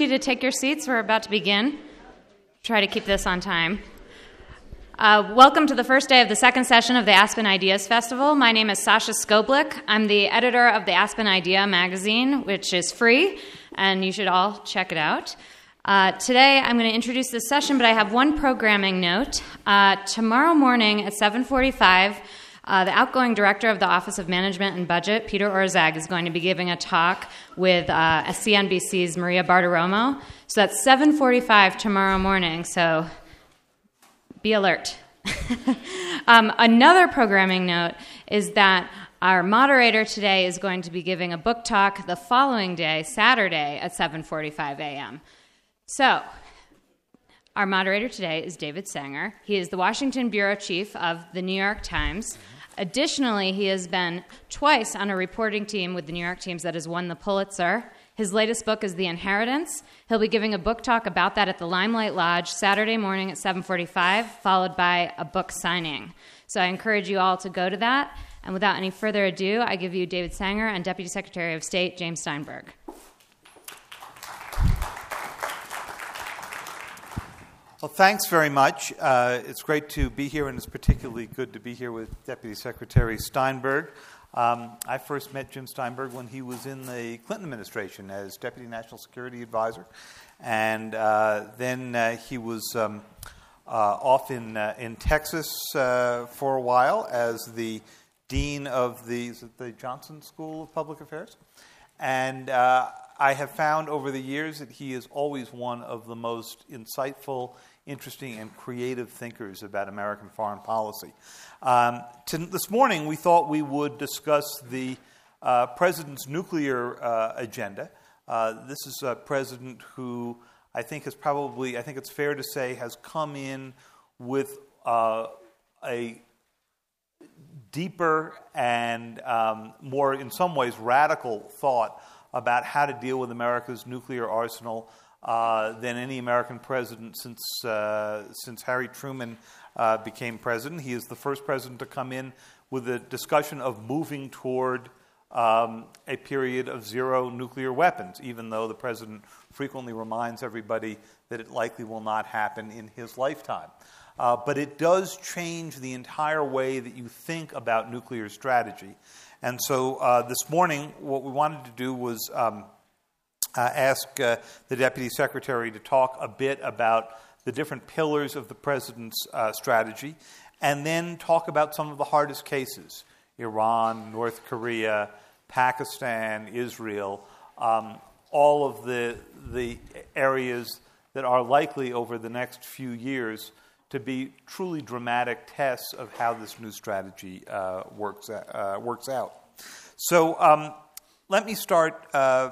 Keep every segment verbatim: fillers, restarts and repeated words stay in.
you to take your seats. We're about to begin. Try to keep this on time. Uh, welcome to the first day of the second session of the Aspen Ideas Festival. My name is Sasha Skoblik. I'm the editor of the Aspen Idea magazine, which is free, and you should all check it out. Uh, today, I'm going to introduce this session, but I have one programming note. Uh, tomorrow morning at seven forty-five, uh, the outgoing director of the Office of Management and Budget, Peter Orszag, is going to be giving a talk with uh, C N B C's Maria Bartiromo. So that's seven forty-five tomorrow morning, so be alert. um, another programming note is that our moderator today is going to be giving a book talk the following day, Saturday, at seven forty-five a.m. So, our moderator today is David Sanger. He is the Washington bureau chief of the New York Times. Additionally, he has been twice on a reporting team with the New York Times that has won the Pulitzer. His latest book is The Inheritance. He'll be giving a book talk about that at the Limelight Lodge Saturday morning at seven forty-five, followed by a book signing. So I encourage you all to go to that. And without any further ado, I give you David Sanger and Deputy Secretary of State James Steinberg. Well, thanks very much. Uh, it's great to be here, and it's particularly good to be here with Deputy Secretary Steinberg. Um, I first met Jim Steinberg when he was in the Clinton administration as Deputy National Security Advisor, and uh, then uh, he was um, uh, off in uh, in Texas uh, for a while as the dean of the is it the Johnson School of Public Affairs, and uh, I have found over the years that he is always one of the most insightful, interesting, and creative thinkers about American foreign policy. Um, to, this morning, we thought we would discuss the uh, president's nuclear uh, agenda. Uh, this is a president who I think has probably, I think it's fair to say, has come in with uh, a deeper and um, more, in some ways, radical thought about how to deal with America's nuclear arsenal uh, than any American president since uh, since Harry Truman uh, became president. He is the first president to come in with a discussion of moving toward um, a period of zero nuclear weapons, even though the president frequently reminds everybody that it likely will not happen in his lifetime. Uh, but it does change the entire way that you think about nuclear strategy. And so uh, this morning, what we wanted to do was um, uh, ask uh, the Deputy Secretary to talk a bit about the different pillars of the President's uh, strategy, and then talk about some of the hardest cases: Iran, North Korea, Pakistan, Israel, um, all of the, the areas that are likely over the next few years to be truly dramatic tests of how this new strategy uh, works uh, works out. So um, let me start uh,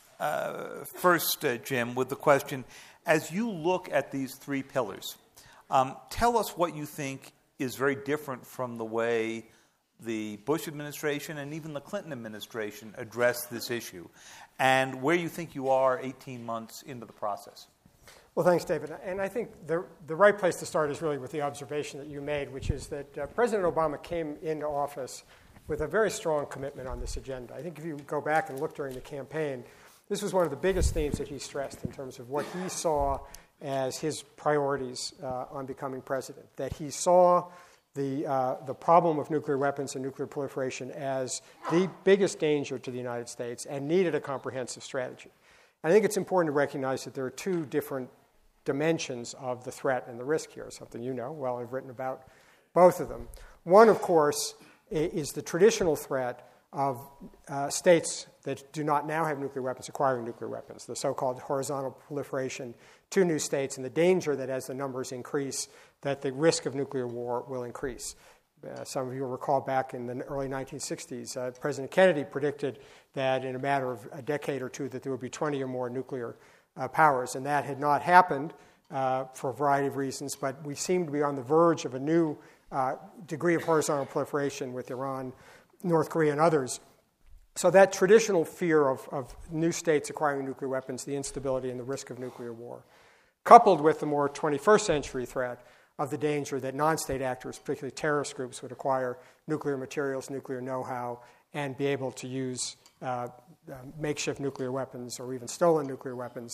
uh, first, uh, Jim, with the question: as you look at these three pillars, um, tell us what you think is very different from the way the Bush administration and even the Clinton administration addressed this issue, and where you think you are eighteen months into the process. Well, thanks, David. And I think the, the right place to start is really with the observation that you made, which is that uh, President Obama came into office with a very strong commitment on this agenda. I think if you go back and look during the campaign, this was one of the biggest themes that he stressed in terms of what he saw as his priorities uh, on becoming president, that he saw the, uh, the problem of nuclear weapons and nuclear proliferation as the biggest danger to the United States and needed a comprehensive strategy. I think it's important to recognize that there are two different dimensions of the threat and the risk here, something you know well. I've written about both of them. One, of course, is the traditional threat of uh, states that do not now have nuclear weapons acquiring nuclear weapons, the so-called horizontal proliferation to new states, and the danger that as the numbers increase, that the risk of nuclear war will increase. Uh, some of you will recall back in the early nineteen sixties, uh, President Kennedy predicted that in a matter of a decade or two that there would be twenty or more nuclear uh, powers, and that had not happened uh, for a variety of reasons, but we seem to be on the verge of a new uh, degree of horizontal proliferation with Iran, North Korea, and others. So that traditional fear of, of new states acquiring nuclear weapons, the instability and the risk of nuclear war, coupled with the more twenty-first century threat of the danger that non-state actors, particularly terrorist groups, would acquire nuclear materials, nuclear know-how, and be able to use uh, uh, makeshift nuclear weapons or even stolen nuclear weapons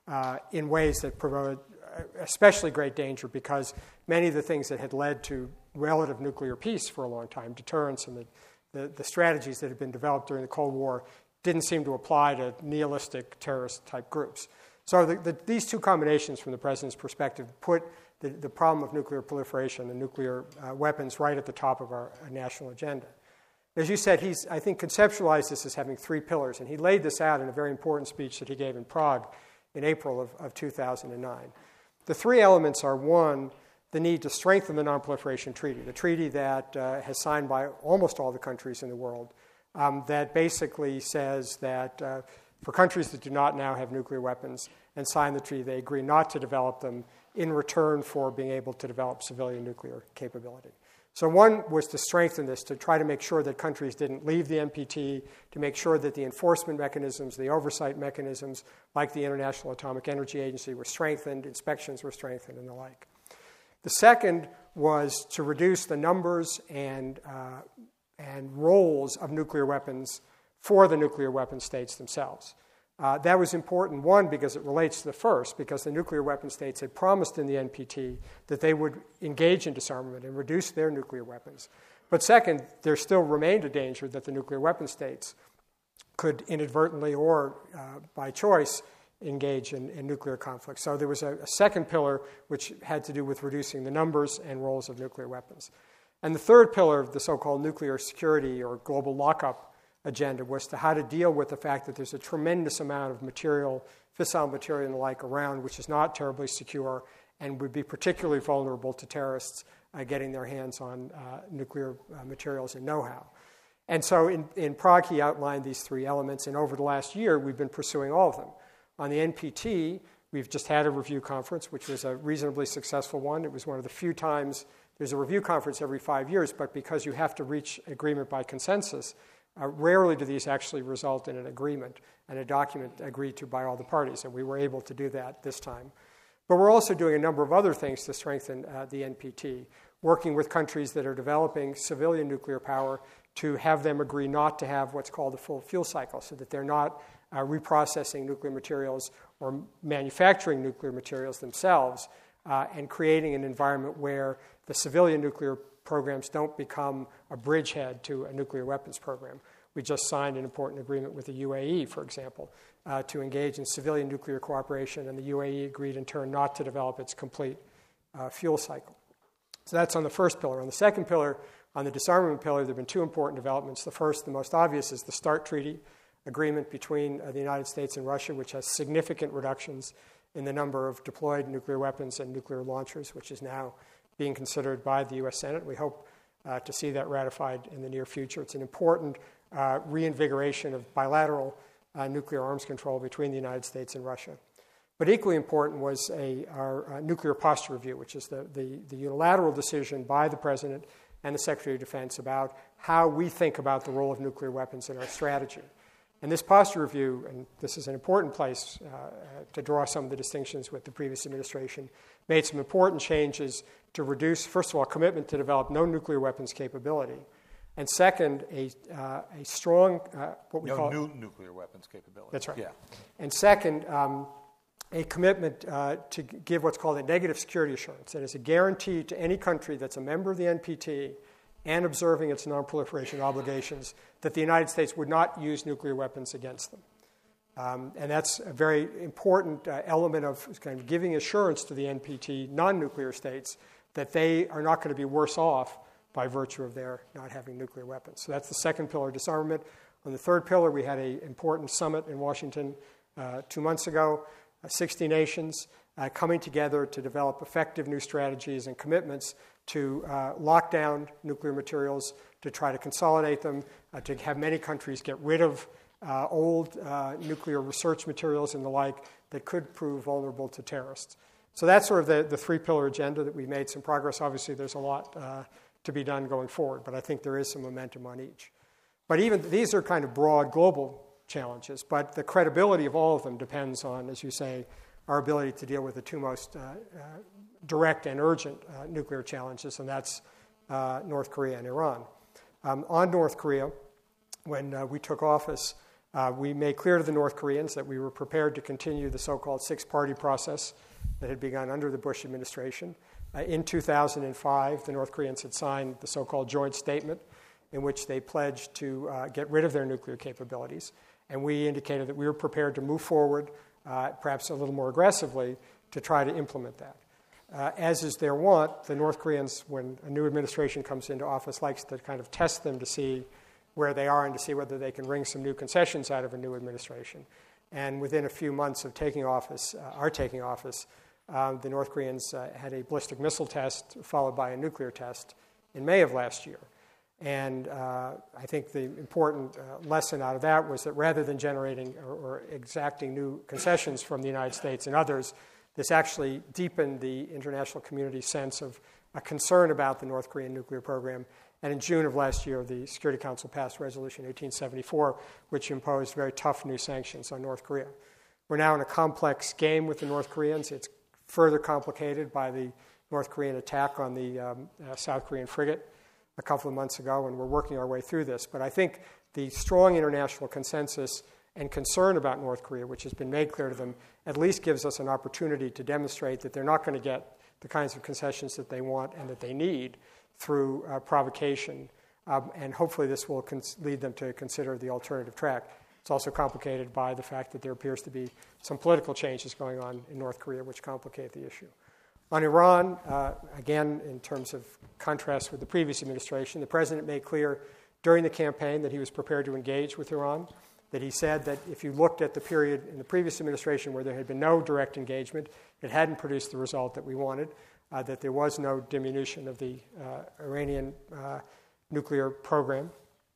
uh, in ways that promoted especially great danger, because many of the things that had led to relative nuclear peace for a long time, deterrence and the, the, the strategies that had been developed during the Cold War, didn't seem to apply to nihilistic terrorist-type groups. So the, the, these two combinations, from the president's perspective, put the, the problem of nuclear proliferation and nuclear uh, weapons right at the top of our, our national agenda. As you said, he's, I think, conceptualized this as having three pillars, and he laid this out in a very important speech that he gave in Prague in April of, of two thousand nine. The three elements are, one, the need to strengthen the Non-Proliferation Treaty, the treaty that uh, has signed by almost all the countries in the world, um, that basically says that uh, for countries that do not now have nuclear weapons and sign the treaty, they agree not to develop them in return for being able to develop civilian nuclear capability. So one was to strengthen this, to try to make sure that countries didn't leave the N P T, to make sure that the enforcement mechanisms, the oversight mechanisms, like the International Atomic Energy Agency, were strengthened, inspections were strengthened, and the like. The second was to reduce the numbers and, uh, and roles of nuclear weapons for the nuclear weapon states themselves. Uh, that was important, one, because it relates to the first, because the nuclear weapon states had promised in the N P T that they would engage in disarmament and reduce their nuclear weapons. But second, there still remained a danger that the nuclear weapon states could inadvertently or uh, by choice engage in, in nuclear conflict. So there was a, a second pillar which had to do with reducing the numbers and roles of nuclear weapons. And the third pillar of the so-called nuclear security or global lockup agenda was to how to deal with the fact that there's a tremendous amount of material, fissile material and the like around, which is not terribly secure and would be particularly vulnerable to terrorists uh, getting their hands on uh, nuclear uh, materials and know-how. And so in, in Prague, he outlined these three elements, and over the last year, we've been pursuing all of them. On the N P T, we've just had a review conference, which was a reasonably successful one. It was one of the few times there's a review conference every five years, but because you have to reach agreement by consensus, Uh, rarely do these actually result in an agreement and a document agreed to by all the parties, and we were able to do that this time. But we're also doing a number of other things to strengthen uh, the N P T, working with countries that are developing civilian nuclear power to have them agree not to have what's called the full fuel cycle, so that they're not uh, reprocessing nuclear materials or manufacturing nuclear materials themselves, uh, and creating an environment where the civilian nuclear programs don't become a bridgehead to a nuclear weapons program. We just signed an important agreement with the U A E, for example, uh, to engage in civilian nuclear cooperation, and the U A E agreed in turn not to develop its complete uh, fuel cycle. So that's on the first pillar. On the second pillar, on the disarmament pillar, there have been two important developments. The first, the most obvious, is the START Treaty agreement between uh, the United States and Russia, which has significant reductions in the number of deployed nuclear weapons and nuclear launchers, which is now being considered by the U S Senate. We hope uh, to see that ratified in the near future. It's an important uh, reinvigoration of bilateral uh, nuclear arms control between the United States and Russia. But equally important was a, our uh, nuclear posture review, which is the, the, the unilateral decision by the President and the Secretary of Defense about how we think about the role of nuclear weapons in our strategy. And this posture review, and this is an important place uh, to draw some of the distinctions with the previous administration, made some important changes to reduce, first of all, commitment to develop no nuclear weapons capability, and second, a, uh, a strong, uh, what we no call... No new nuclear weapons capability. That's right. Yeah. And second, um, a commitment uh, to give what's called a negative security assurance. That is a guarantee to any country that's a member of the N P T and observing its non-proliferation obligations that the United States would not use nuclear weapons against them. Um, and that's a very important uh, element of kind of giving assurance to the N P T non-nuclear states that they are not going to be worse off by virtue of their not having nuclear weapons. So that's the second pillar, disarmament. On the third pillar, we had an important summit in Washington uh, two months ago, uh, sixty nations uh, coming together to develop effective new strategies and commitments to uh, lock down nuclear materials, to try to consolidate them, uh, to have many countries get rid of uh, old uh, nuclear research materials and the like that could prove vulnerable to terrorists. So that's sort of the, the three-pillar agenda that we've made some progress. Obviously, there's a lot uh, to be done going forward, but I think there is some momentum on each. But even these are kind of broad global challenges, but the credibility of all of them depends on, as you say, our ability to deal with the two most uh, uh, direct and urgent uh, nuclear challenges, and that's uh, North Korea and Iran. Um, on North Korea, when uh, we took office, Uh, we made clear to the North Koreans that we were prepared to continue the so-called six-party process that had begun under the Bush administration. Uh, in two thousand five, the North Koreans had signed the so-called joint statement in which they pledged to uh, get rid of their nuclear capabilities. And we indicated that we were prepared to move forward, uh, perhaps a little more aggressively, to try to implement that. Uh, as is their wont, the North Koreans, when a new administration comes into office, likes to kind of test them to see where they are and to see whether they can wring some new concessions out of a new administration. And within a few months of taking office, uh, our taking office, uh, the North Koreans uh, had a ballistic missile test followed by a nuclear test in May of last year. And uh, I think the important uh, lesson out of that was that rather than generating or, or exacting new concessions from the United States and others, this actually deepened the international community's sense of a concern about the North Korean nuclear program. And in June of last year, the Security Council passed Resolution eighteen seventy-four, which imposed very tough new sanctions on North Korea. We're now in a complex game with the North Koreans. It's further complicated by the North Korean attack on the um, uh, South Korean frigate a couple of months ago, and we're working our way through this. But I think the strong international consensus and concern about North Korea, which has been made clear to them, at least gives us an opportunity to demonstrate that they're not going to get the kinds of concessions that they want and that they need through uh, provocation. Um, and hopefully this will cons- lead them to consider the alternative track. It's also complicated by the fact that there appears to be some political changes going on in North Korea which complicate the issue. On Iran, uh, again, in terms of contrast with the previous administration, the president made clear during the campaign that he was prepared to engage with Iran, that he said that if you looked at the period in the previous administration where there had been no direct engagement, it hadn't produced the result that we wanted, uh, that there was no diminution of the uh, Iranian uh, nuclear program,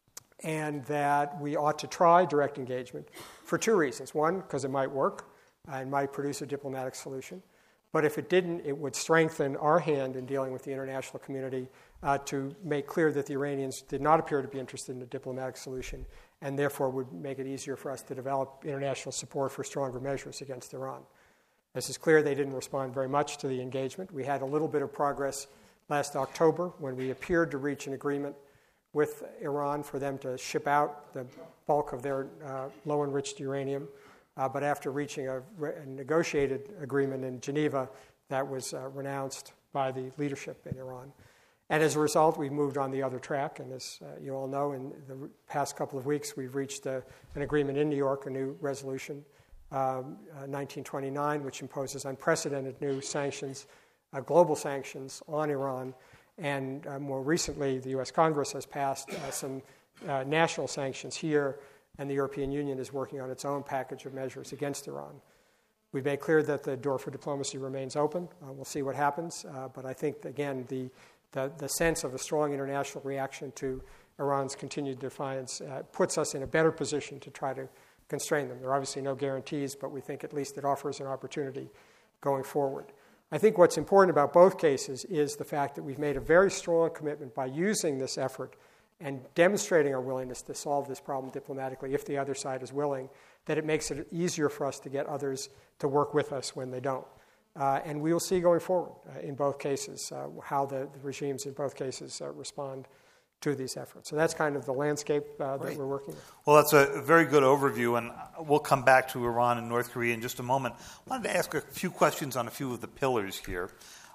and that we ought to try direct engagement for two reasons. One, because it might work and might produce a diplomatic solution. But if it didn't, it would strengthen our hand in dealing with the international community uh, to make clear that the Iranians did not appear to be interested in a diplomatic solution, and therefore would make it easier for us to develop international support for stronger measures against Iran. This is clear they didn't respond very much to the engagement. We had a little bit of progress last October when we appeared to reach an agreement with Iran for them to ship out the bulk of their uh, low-enriched uranium. Uh, but after reaching a, re- a negotiated agreement in Geneva, that was uh, renounced by the leadership in Iran. And as a result, we've moved on the other track. And as uh, you all know, in the past couple of weeks, we've reached a, an agreement in New York, a new resolution, um, uh, nineteen twenty-nine, which imposes unprecedented new sanctions, uh, global sanctions on Iran. And uh, more recently, the U S Congress has passed uh, some uh, national sanctions here, and the European Union is working on its own package of measures against Iran. We've made clear that the door for diplomacy remains open. Uh, we'll see what happens. Uh, but I think, again, the, the, the sense of a strong international reaction to Iran's continued defiance uh, puts us in a better position to try to constrain them. There are obviously no guarantees, but we think at least it offers an opportunity going forward. I think what's important about both cases is the fact that we've made a very strong commitment by using this effort and demonstrating our willingness to solve this problem diplomatically, if the other side is willing, that it makes it easier for us to get others to work with us when they don't. Uh, and we will see going forward uh, in both cases uh, how the, the regimes in both cases uh, respond to these efforts. So that's kind of the landscape uh, that we're working with. Well, that's a very good overview, and we'll come back to Iran and North Korea in just a moment. I wanted to ask a few questions on a few of the pillars here,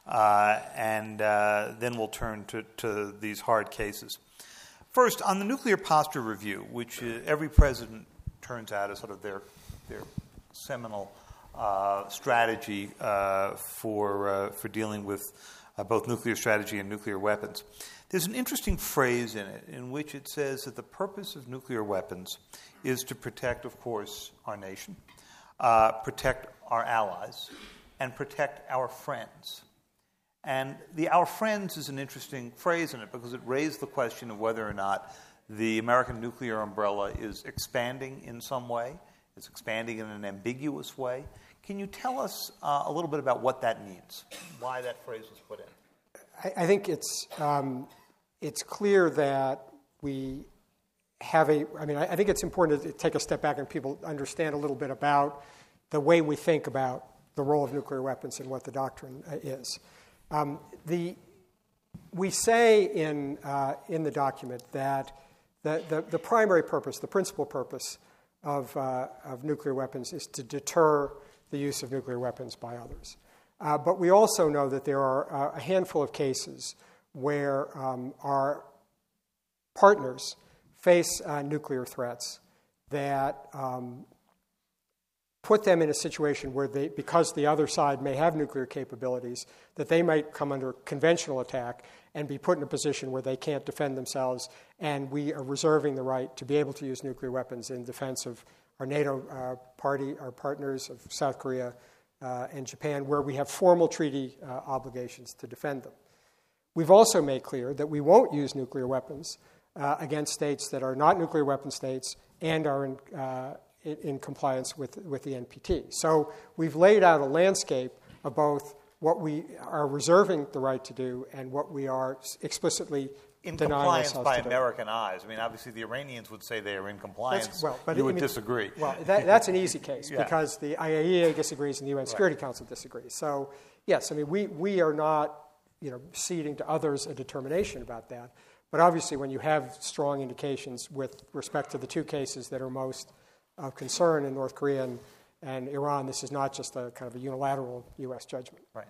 uh, and uh, then we'll turn to, to these hard cases. First, on the nuclear posture review, which uh, every president turns out as sort of their their seminal uh, strategy uh, for uh, for dealing with uh, both nuclear strategy and nuclear weapons. There's an interesting phrase in it in which it says that the purpose of nuclear weapons is to protect, of course, our nation, uh, protect our allies, and protect our friends. And the our friends is an interesting phrase in it because it raised the question of whether or not the American nuclear umbrella is expanding in some way, it's expanding in an ambiguous way. Can you tell us uh, a little bit about what that means, why that phrase was put in? I, I think it's um, it's clear that we have a, I mean, I, I think it's important to take a step back and people understand a little bit about the way we think about the role of nuclear weapons and what the doctrine uh, is. Um, the we say in uh, in the document that the, the, the primary purpose, the principal purpose of, uh, of nuclear weapons is to deter the use of nuclear weapons by others. Uh, but we also know that there are uh, a handful of cases where um, our partners face uh, nuclear threats that um, put them in a situation where they, because the other side may have nuclear capabilities, that they might come under conventional attack and be put in a position where they can't defend themselves, and we are reserving the right to be able to use nuclear weapons in defense of our NATO uh, party, our partners of South Korea uh, and Japan, where we have formal treaty uh, obligations to defend them. We've also made clear that we won't use nuclear weapons uh, against states that are not nuclear weapon states and are in, uh, in, in compliance with, with the N P T. So we've laid out a landscape of both what we are reserving the right to do and what we are explicitly in denying compliance ourselves by to do. American eyes. I mean, obviously the Iranians would say they are in compliance. That's, well, but you I would mean, disagree. Well, that, that's an easy case Yeah. because the I A E A disagrees and the U N Security Right. Council disagrees. So, yes, I mean, we, we are not, you know, ceding to others a determination about that. But obviously, when you have strong indications with respect to the two cases that are most of concern in North Korea and, and Iran, this is not just a kind of a unilateral U S judgment. Right.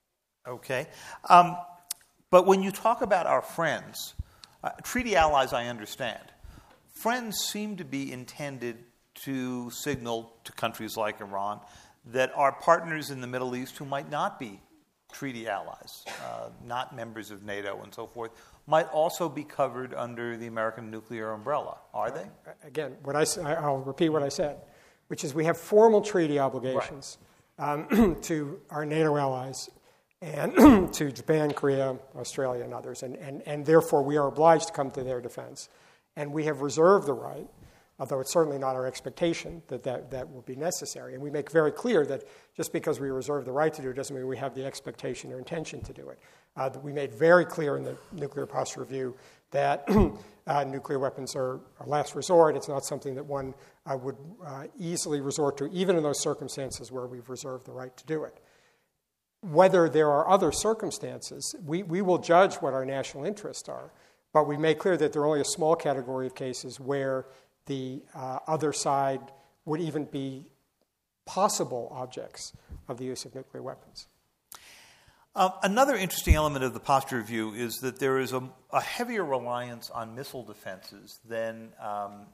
Okay. Um, but when you talk about our friends, uh, treaty allies, I understand. Friends seem to be intended to signal to countries like Iran that our partners in the Middle East who might not be treaty allies, uh, not members of NATO and so forth, might also be covered under the American nuclear umbrella. Are they? Again, what I, I'll repeat what I said, which is we have formal treaty obligations right. um, to our NATO allies and to Japan, Korea, Australia, and others. And, and, and therefore, we are obliged to come to their defense. And we have reserved the right, although it's certainly not our expectation that that, that will be necessary. And we make very clear that just because we reserve the right to do it doesn't mean we have the expectation or intention to do it. Uh, that we made very clear in the Nuclear Posture Review that uh, nuclear weapons are a last resort. It's not something that one uh, would uh, easily resort to, even in those circumstances where we've reserved the right to do it. Whether there are other circumstances, we, we will judge what our national interests are, but we make clear that there are only a small category of cases where the uh, other side would even be possible objects of the use of nuclear weapons. Uh, another interesting element of the posture review is that there is a, a heavier reliance on missile defenses than um,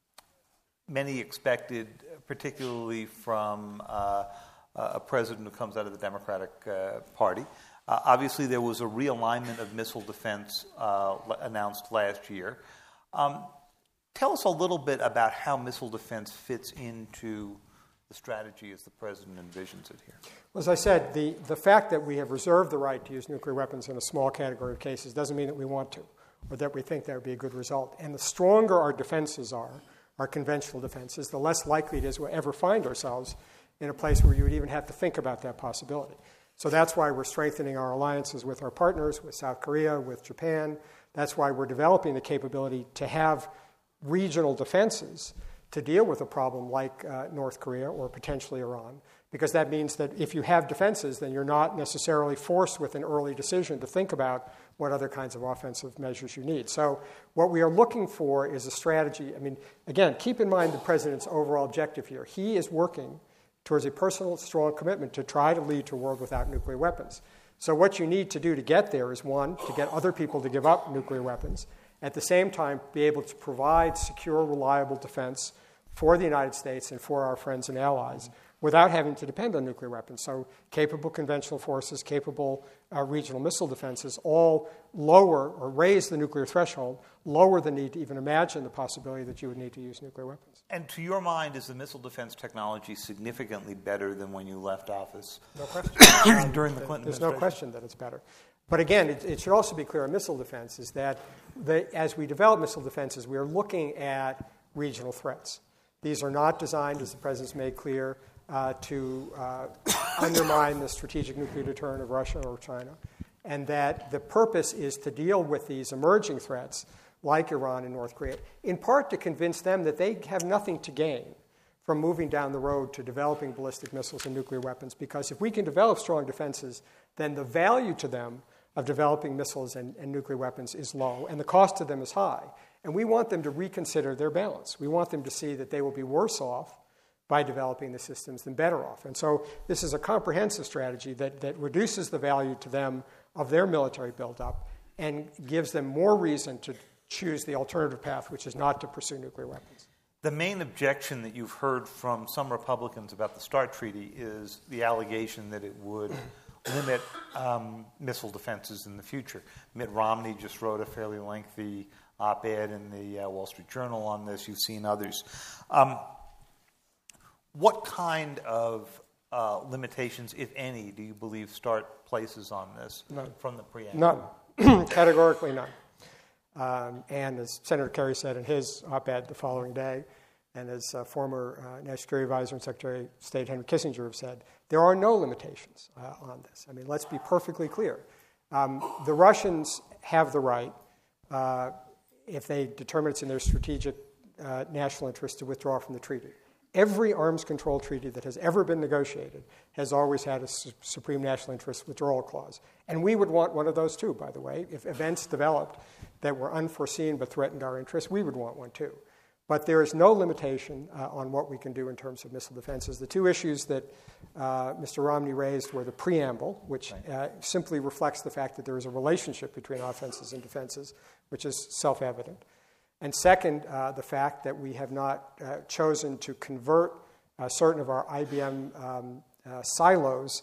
many expected, particularly from uh, a president who comes out of the Democratic uh, Party. Uh, obviously, there was a realignment of missile defense uh, announced last year. Um, tell us a little bit about how missile defense fits into the strategy as the president envisions it here. Well, as I said, the, the fact that we have reserved the right to use nuclear weapons in a small category of cases doesn't mean that we want to or that we think that would be a good result. And the stronger our defenses are, our conventional defenses, the less likely it is we'll ever find ourselves in a place where you would even have to think about that possibility. So that's why we're strengthening our alliances with our partners, with South Korea, with Japan. That's why we're developing the capability to have regional defenses to deal with a problem like uh, North Korea or potentially Iran, because that means that if you have defenses, then you're not necessarily forced with an early decision to think about what other kinds of offensive measures you need. So what we are looking for is a strategy. I mean, again, keep in mind the president's overall objective here. He is working towards a personal, strong commitment to try to lead to a world without nuclear weapons. So what you need to do to get there is, one, to get other people to give up nuclear weapons. At the same time, be able to provide secure, reliable defense for the United States and for our friends and allies without having to depend on nuclear weapons. So capable conventional forces, capable uh, regional missile defenses all lower or raise the nuclear threshold, lower the need to even imagine the possibility that you would need to use nuclear weapons. And to your mind, is the missile defense technology significantly better than when you left office? No question. During the Clinton There's no administration? question that it's better. But again, it, it should also be clear on missile defense is that the, as we develop missile defenses, we are looking at regional threats. These are not designed, as the President's made clear, uh, to uh, undermine the strategic nuclear deterrent of Russia or China, and that the purpose is to deal with these emerging threats like Iran and North Korea, in part to convince them that they have nothing to gain from moving down the road to developing ballistic missiles and nuclear weapons, because if we can develop strong defenses, then the value to them of developing missiles and, and nuclear weapons is low, and the cost to them is high. And we want them to reconsider their balance. We want them to see that they will be worse off by developing the systems than better off. And so this is a comprehensive strategy that, that reduces the value to them of their military buildup and gives them more reason to choose the alternative path, which is not to pursue nuclear weapons. The main objection that you've heard from some Republicans about the START treaty is the allegation that it would limit um, missile defenses in the future. Mitt Romney just wrote a fairly lengthy op-ed in the uh, Wall Street Journal on this. You've seen others. Um, what kind of uh, limitations, if any, do you believe START places on this None. from the preamble? None. Categorically none. Um, and as Senator Kerry said in his op-ed the following day, and as uh, former uh, National Security Advisor and Secretary of State Henry Kissinger have said, there are no limitations uh, on this. I mean, let's be perfectly clear. Um, the Russians have the right, uh, if they determine it's in their strategic uh, national interest, to withdraw from the treaty. Every arms control treaty that has ever been negotiated has always had a su- supreme national interest withdrawal clause. And we would want one of those too, by the way. If events developed that were unforeseen but threatened our interests, we would want one too. But there is no limitation uh, on what we can do in terms of missile defenses. The two issues that uh, Mister Romney raised were the preamble, which uh, simply reflects the fact that there is a relationship between offenses and defenses, which is self-evident. And second, uh, the fact that we have not uh, chosen to convert uh, certain of our I B M um, uh, silos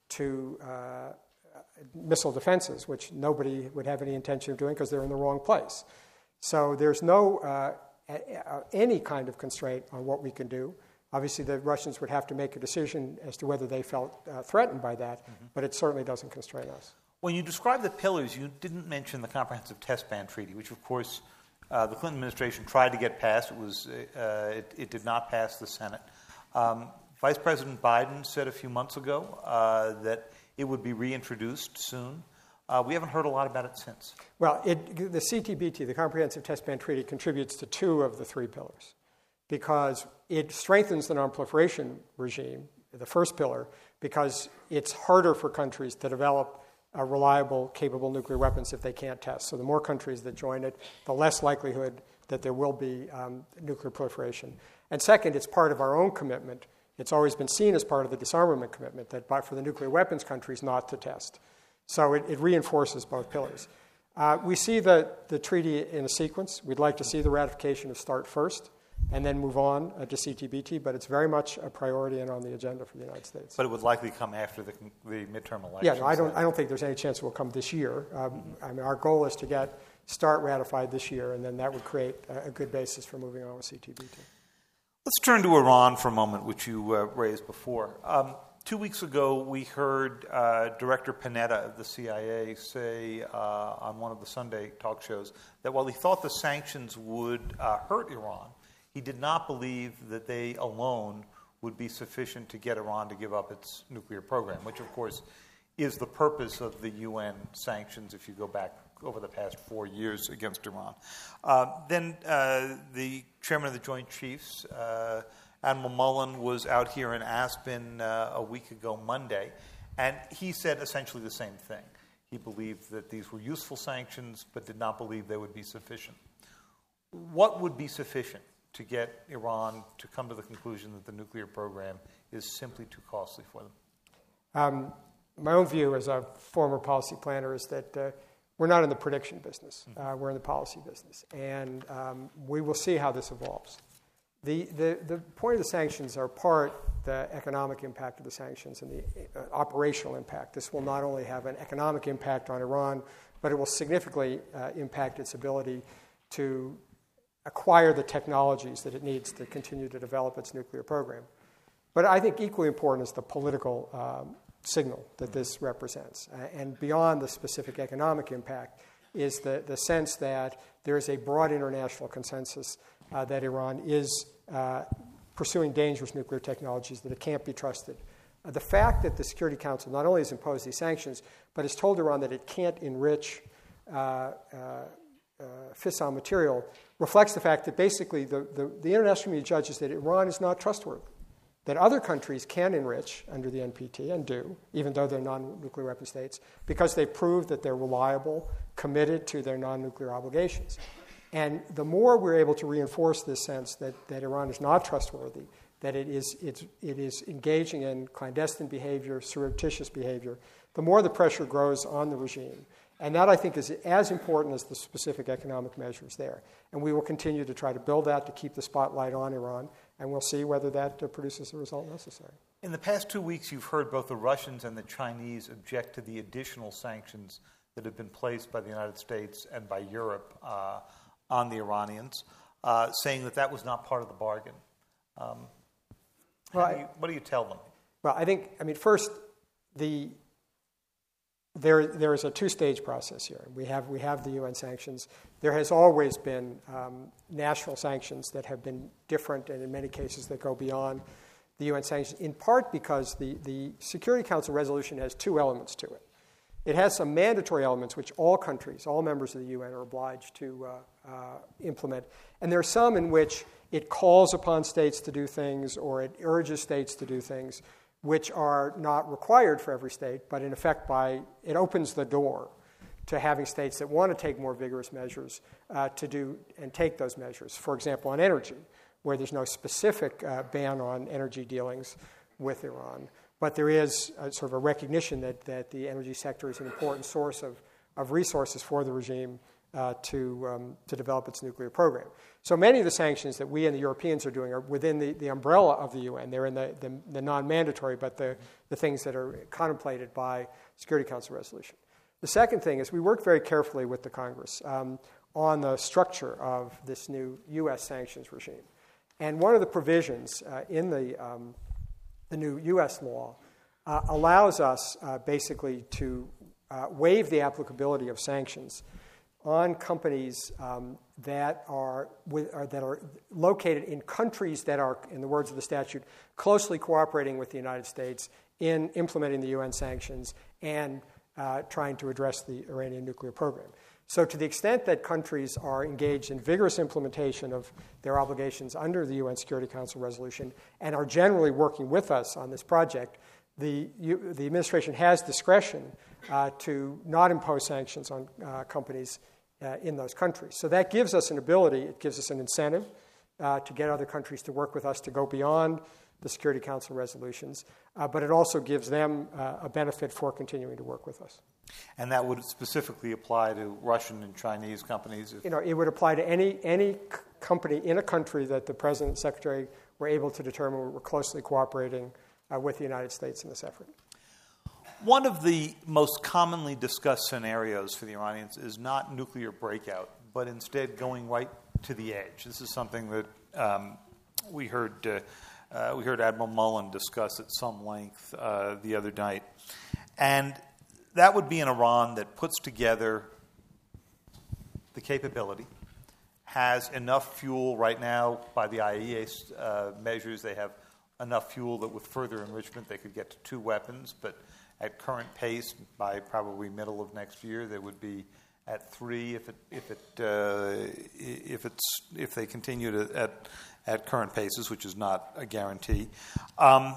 to uh, missile defenses, which nobody would have any intention of doing because they're in the wrong place. So there's no uh, a, any kind of constraint on what we can do. Obviously, the Russians would have to make a decision as to whether they felt uh, threatened by that, mm-hmm. but it certainly doesn't constrain us. When you described the pillars, you didn't mention the Comprehensive Test Ban Treaty, which, of course, uh, the Clinton administration tried to get passed. It was uh, it, it did not pass the Senate. Um, Vice President Biden said a few months ago uh, that it would be reintroduced soon. Uh, we haven't heard a lot about it since. Well, it, the C T B T, the Comprehensive Test Ban Treaty, contributes to two of the three pillars because it strengthens the nonproliferation regime, the first pillar, because it's harder for countries to develop uh, reliable, capable nuclear weapons if they can't test. So the more countries that join it, the less likelihood that there will be um, nuclear proliferation. And second, it's part of our own commitment. It's always been seen as part of the disarmament commitment that by, for the nuclear weapons countries not to test. So it, it reinforces both pillars. Uh, we see the, the treaty in a sequence. We'd like to see the ratification of START first and then move on uh, to C T B T, but it's very much a priority and on the agenda for the United States. But it would likely come after the, the midterm elections. Yeah, no, I don't, I don't think there's any chance it will come this year. Um, mm-hmm. I mean, our goal is to get START ratified this year, and then that would create a, a good basis for moving on with C T B T. Let's turn to Iran for a moment, which you uh, raised before. Um, two weeks ago, we heard uh, Director Panetta of the C I A say uh, on one of the Sunday talk shows that while he thought the sanctions would uh, hurt Iran, he did not believe that they alone would be sufficient to get Iran to give up its nuclear program, which, of course, is the purpose of the U N sanctions if you go back over the past four years against Iran. Uh, then uh, the chairman of the Joint Chiefs, uh, Admiral Mullen, was out here in Aspen uh, a week ago Monday, and he said essentially the same thing. He believed that these were useful sanctions, but did not believe they would be sufficient. What would be sufficient to get Iran to come to the conclusion that the nuclear program is simply too costly for them? Um, my own view as a former policy planner is that uh, we're not in the prediction business. Uh, we're in the policy business. And um, we will see how this evolves. The, the, the point of the sanctions are part the economic impact of the sanctions and the uh, operational impact. This will not only have an economic impact on Iran, but it will significantly uh, impact its ability to acquire the technologies that it needs to continue to develop its nuclear program. But I think equally important is the political um, signal that this represents. Uh, and beyond the specific economic impact is the, the sense that there is a broad international consensus uh, that Iran is uh, pursuing dangerous nuclear technologies, that it can't be trusted. Uh, the fact that the Security Council not only has imposed these sanctions, but has told Iran that it can't enrich uh, uh, uh, fissile material reflects the fact that basically the, the, the international community judges that Iran is not trustworthy. that other countries can enrich under the N P T and do, even though they're non-nuclear weapon states, because they prove that they're reliable, committed to their non-nuclear obligations. And the more we're able to reinforce this sense that, that Iran is not trustworthy, that it is, it's, it is engaging in clandestine behavior, surreptitious behavior, the more the pressure grows on the regime. And that, I think, is as important as the specific economic measures there. And we will continue to try to build that to keep the spotlight on Iran, and we'll see whether that uh, produces the result necessary. In the past two weeks, you've heard both the Russians and the Chinese object to the additional sanctions that have been placed by the United States and by Europe uh, on the Iranians, uh, saying that that was not part of the bargain. Um, well, do you, what do you tell them? Well, I think, I mean, first, the there there is a two-stage process here. We have we have the U N sanctions. There has always been um, national sanctions that have been different, and in many cases that go beyond the U N sanctions, in part because the, the Security Council resolution has two elements to it. It has some mandatory elements which all countries, all members of the U N are obliged to uh, uh, implement. And there are some in which it calls upon states to do things or it urges states to do things which are not required for every state, but in effect by it opens the door to having states that want to take more vigorous measures uh, to do and take those measures. For example, on energy, where there's no specific uh, ban on energy dealings with Iran. But there is a, sort of a recognition that, that the energy sector is an important source of, of resources for the regime uh, to, um, to develop its nuclear program. So many of the sanctions that we and the Europeans are doing are within the, the umbrella of the U N. They're in the, the, the non-mandatory, but the, the things that are contemplated by Security Council resolution. The second thing is we worked very carefully with the Congress um, on the structure of this new U S sanctions regime. And one of the provisions uh, in the um, the new U S law uh, allows us uh, basically to uh, waive the applicability of sanctions on companies um, that are with, or that are located in countries that are, in the words of the statute, closely cooperating with the United States in implementing the U N sanctions and uh, trying to address the Iranian nuclear program. So to the extent that countries are engaged in vigorous implementation of their obligations under the U N Security Council resolution and are generally working with us on this project, the, U, the administration has discretion uh, to not impose sanctions on uh, companies uh, in those countries. So that gives us an ability, it gives us an incentive uh, to get other countries to work with us to go beyond the Security Council resolutions, uh, but it also gives them uh, a benefit for continuing to work with us. And that would specifically apply to Russian and Chinese companies? If... You know, it would apply to any any c- company in a country that the President and Secretary were able to determine were closely cooperating uh, with the United States in this effort. One of the most commonly discussed scenarios for the Iranians is not nuclear breakout, but instead going right to the edge. This is something that um, we heard uh, uh, we heard Admiral Mullen discuss at some length uh, the other night. And that would be an Iran that puts together the capability, has enough fuel right now by the I A E A uh, measures. They have enough fuel that with further enrichment they could get to two weapons, but at current pace, by probably middle of next year, they would be at three if it if it uh, if it's if they continue to at at current paces, which is not a guarantee. Um,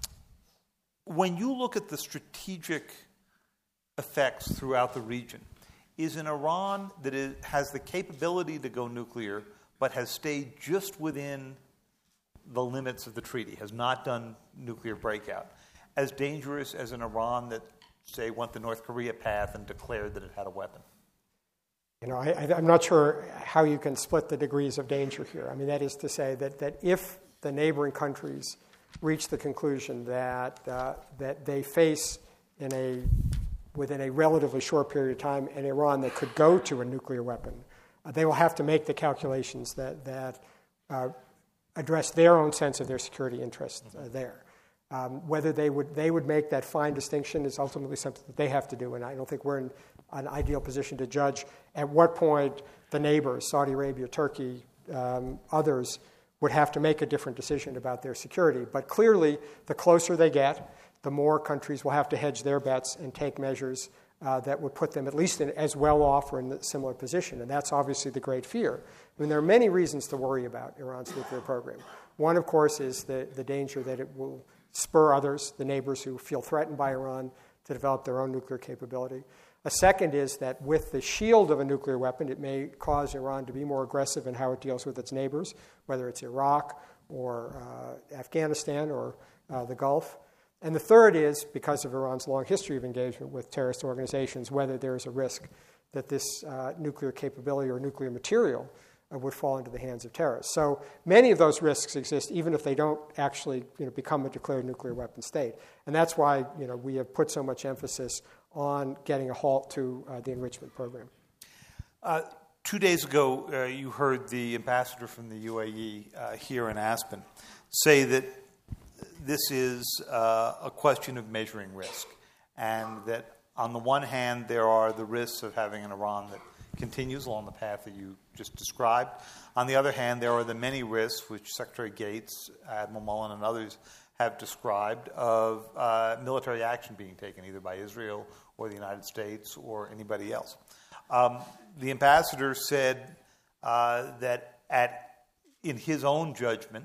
when you look at the strategic effects throughout the region, is an Iran that is, has the capability to go nuclear, but has stayed just within the limits of the treaty, has not done nuclear breakout, as dangerous as an Iran that, say, went the North Korea path and declared that it had a weapon? You know, I, I'm not sure how you can split the degrees of danger here. I mean, that is to say that, that if the neighboring countries reach the conclusion that uh, that they face in a within a relatively short period of time an Iran that could go to a nuclear weapon, uh, they will have to make the calculations that that uh, address their own sense of their security interests uh, there. Um, whether they would they would make that fine distinction is ultimately something that they have to do, and I don't think we're in an ideal position to judge at what point the neighbors, Saudi Arabia, Turkey, um, others, would have to make a different decision about their security. But clearly, the closer they get, the more countries will have to hedge their bets and take measures uh, that would put them at least in as well off or in a similar position. And that's obviously the great fear. I mean, there are many reasons to worry about Iran's nuclear program. One, of course, is the, the danger that it will spur others, the neighbors who feel threatened by Iran, to develop their own nuclear capability. A second is that with the shield of a nuclear weapon, it may cause Iran to be more aggressive in how it deals with its neighbors, whether it's Iraq or uh, Afghanistan or uh, the Gulf. And the third is, because of Iran's long history of engagement with terrorist organizations, whether there is a risk that this uh, nuclear capability or nuclear material uh, would fall into the hands of terrorists. So many of those risks exist, even if they don't actually you know, become a declared nuclear weapon state. And that's why you know, we have put so much emphasis on getting a halt to uh, the enrichment program. Uh, two days ago, uh, you heard the ambassador from the U A E uh, here in Aspen say that this is uh, a question of measuring risk, and that on the one hand, there are the risks of having an Iran that continues along the path that you just described. On the other hand, there are the many risks, which Secretary Gates, Admiral Mullen, and others have described, of uh, military action being taken either by Israel or the United States or anybody else. Um, the ambassador said uh, that at, in his own judgment,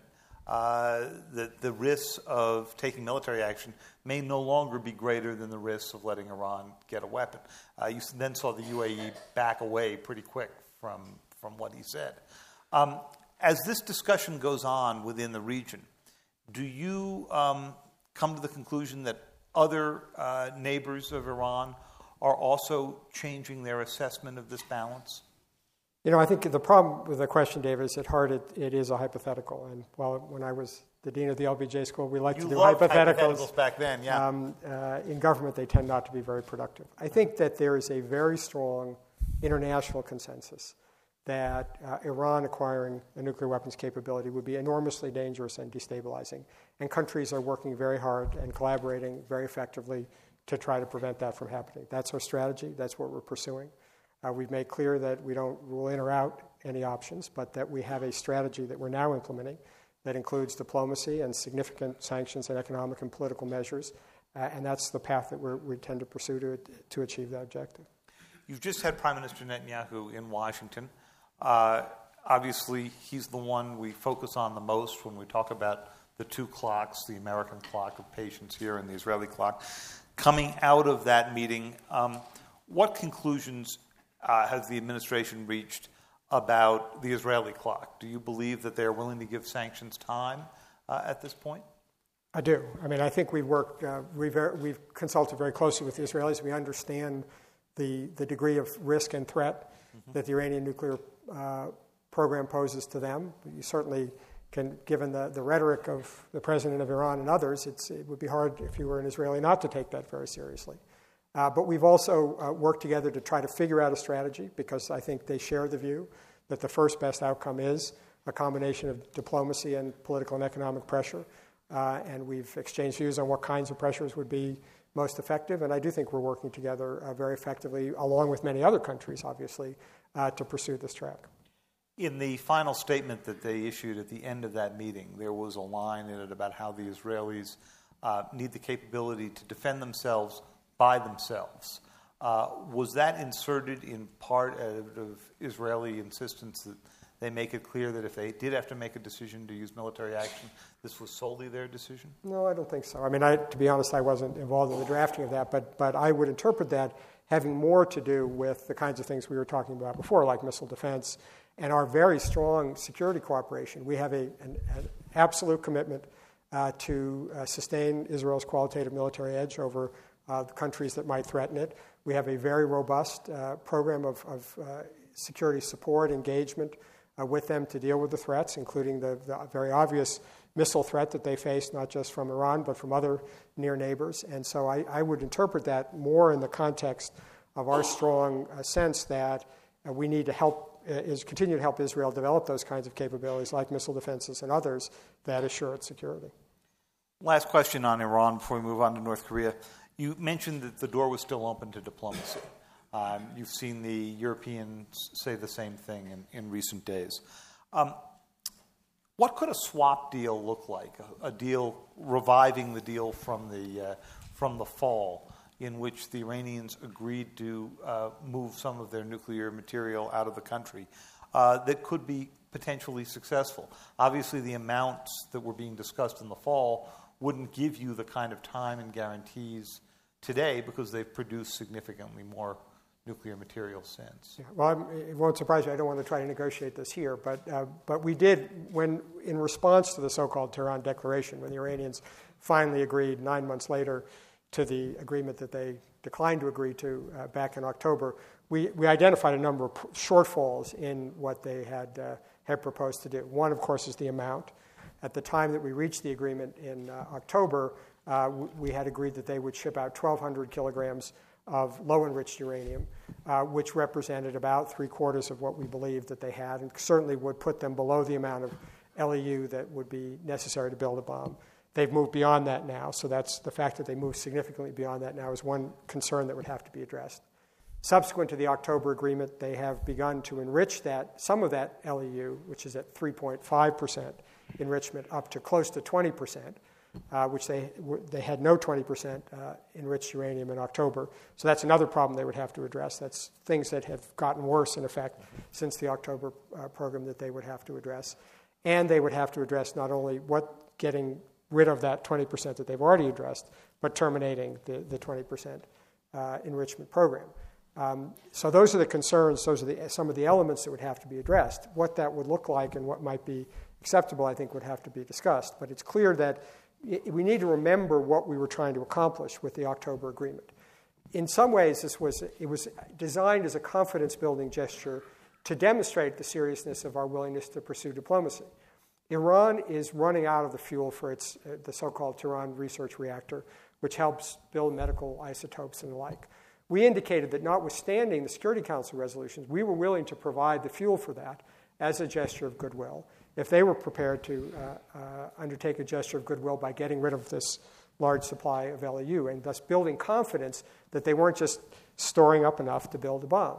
uh, that the risks of taking military action may no longer be greater than the risks of letting Iran get a weapon. Uh, you then saw the U A E back away pretty quick from, from what he said. Um, as this discussion goes on within the region, do you um, come to the conclusion that other uh, neighbors of Iran are also changing their assessment of this balance? You know, I think the problem with the question, David, is at heart it, it is a hypothetical. And while when I was the dean of the L B J school, we like you to do loved hypotheticals. hypotheticals back then, yeah. Um, uh, in government, they tend not to be very productive. I think that there is a very strong international consensus that uh, Iran acquiring a nuclear weapons capability would be enormously dangerous and destabilizing. And countries are working very hard and collaborating very effectively to try to prevent that from happening. That's our strategy. That's what we're pursuing. Uh, we've made clear that we don't rule in or out any options, but that we have a strategy that we're now implementing that includes diplomacy and significant sanctions and economic and political measures. Uh, and that's the path that we're, we tend to pursue to, to achieve that objective. You've just had Prime Minister Netanyahu in Washington. Uh, obviously, he's the one we focus on the most when we talk about the two clocks, the American clock of patience here and the Israeli clock. Coming out of that meeting, um, what conclusions uh, has the administration reached about the Israeli clock? Do you believe that they're willing to give sanctions time uh, at this point? I do. I mean, I think we've worked, uh, we've, we've consulted very closely with the Israelis. We understand the, the degree of risk and threat mm-hmm. that the Iranian nuclear uh, program poses to them. You certainly can, given the, the rhetoric of the president of Iran and others, it's, it would be hard if you were an Israeli not to take that very seriously. Uh, but we've also uh, worked together to try to figure out a strategy, because I think they share the view that the first best outcome is a combination of diplomacy and political and economic pressure. Uh, and we've exchanged views on what kinds of pressures would be most effective. And I do think we're working together uh, very effectively, along with many other countries, obviously, uh, to pursue this track. In the final statement that they issued at the end of that meeting, there was a line in it about how the Israelis uh, need the capability to defend themselves by themselves. Uh, was that inserted in part out of Israeli insistence that they make it clear that if they did have to make a decision to use military action, this was solely their decision? No, I don't think so. I mean, I, to be honest, I wasn't involved in the drafting of that, but but I would interpret that having more to do with the kinds of things we were talking about before, like missile defense, and our very strong security cooperation. We have a, an, an absolute commitment uh, to uh, sustain Israel's qualitative military edge over uh, the countries that might threaten it. We have a very robust uh, program of, of uh, security support, engagement uh, with them to deal with the threats, including the, the very obvious missile threat that they face, not just from Iran, but from other near neighbors. And so I, I would interpret that more in the context of our strong uh, sense that uh, we need to help, uh, is continue to help Israel develop those kinds of capabilities like missile defenses and others that assure its security. Last question on Iran before we move on to North Korea. You mentioned that the door was still open to diplomacy. Um, you've seen the Europeans say the same thing in, in recent days. Um, what could a swap deal look like? A, a deal reviving the deal from the uh, from the fall, in which the Iranians agreed to uh, move some of their nuclear material out of the country. uh, that could be potentially successful. Obviously, the amounts that were being discussed in the fall wouldn't give you the kind of time and guarantees today because they've produced significantly more nuclear materials since. Yeah, well, I'm, it won't surprise you. I don't want to try to negotiate this here, but uh, but we did when, in response to the so-called Tehran Declaration, when the Iranians finally agreed nine months later to the agreement that they declined to agree to uh, back in October, we, we identified a number of shortfalls in what they had uh, had proposed to do. One, of course, is the amount. At the time that we reached the agreement in uh, October, uh, we had agreed that they would ship out twelve hundred kilograms of low-enriched uranium, uh, which represented about three-quarters of what we believed that they had, and certainly would put them below the amount of L E U that would be necessary to build a bomb. They've moved beyond that now, so that's the fact that they moved significantly beyond that now is one concern that would have to be addressed. Subsequent to the October agreement, they have begun to enrich that, some of that L E U, which is at three point five percent enrichment, up to close to twenty percent. Uh, which they they had no twenty percent uh, enriched uranium in October. So that's another problem they would have to address. That's things that have gotten worse, in effect, since the October uh, program that they would have to address. And they would have to address not only what getting rid of that twenty percent that they've already addressed, but terminating the, the twenty percent uh, enrichment program. Um, so those are the concerns. Those are the, some of the elements that would have to be addressed. What that would look like and what might be acceptable, I think, would have to be discussed. But it's clear that we need to remember what we were trying to accomplish with the October agreement. In some ways, this was it was designed as a confidence-building gesture to demonstrate the seriousness of our willingness to pursue diplomacy. Iran is running out of the fuel for its uh, the so-called Tehran research reactor, which helps build medical isotopes and the like. We indicated that notwithstanding the Security Council resolutions, we were willing to provide the fuel for that as a gesture of goodwill, if they were prepared to uh, uh, undertake a gesture of goodwill by getting rid of this large supply of L E U and thus building confidence that they weren't just storing up enough to build a bomb.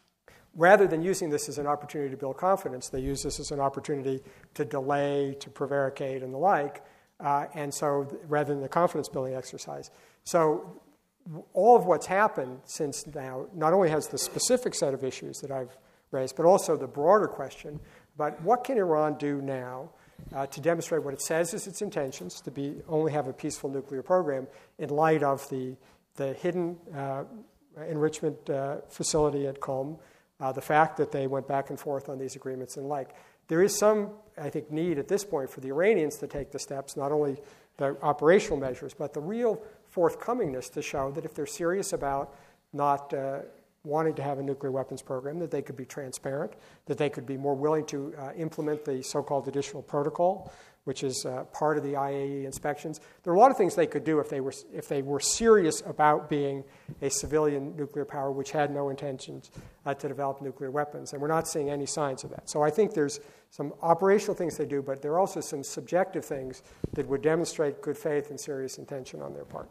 Rather than using this as an opportunity to build confidence, they use this as an opportunity to delay, to prevaricate, and the like, uh, and so rather than the confidence-building exercise. So all of what's happened since now not only has the specific set of issues that I've raised, but also the broader question about what can Iran do now uh, to demonstrate what it says is its intentions, to be only have a peaceful nuclear program in light of the, the hidden uh, enrichment uh, facility at Qom, uh, the fact that they went back and forth on these agreements and like. There is some, I think, need at this point for the Iranians to take the steps, not only the operational measures, but the real forthcomingness to show that if they're serious about not uh, wanting to have a nuclear weapons program, that they could be transparent, that they could be more willing to uh, implement the so-called additional protocol, which is uh, part of the I A E A inspections. There are a lot of things they could do if they were if they were serious about being a civilian nuclear power which had no intentions uh, to develop nuclear weapons, and we're not seeing any signs of that. So I think there's some operational things they do, but there are also some subjective things that would demonstrate good faith and serious intention on their part.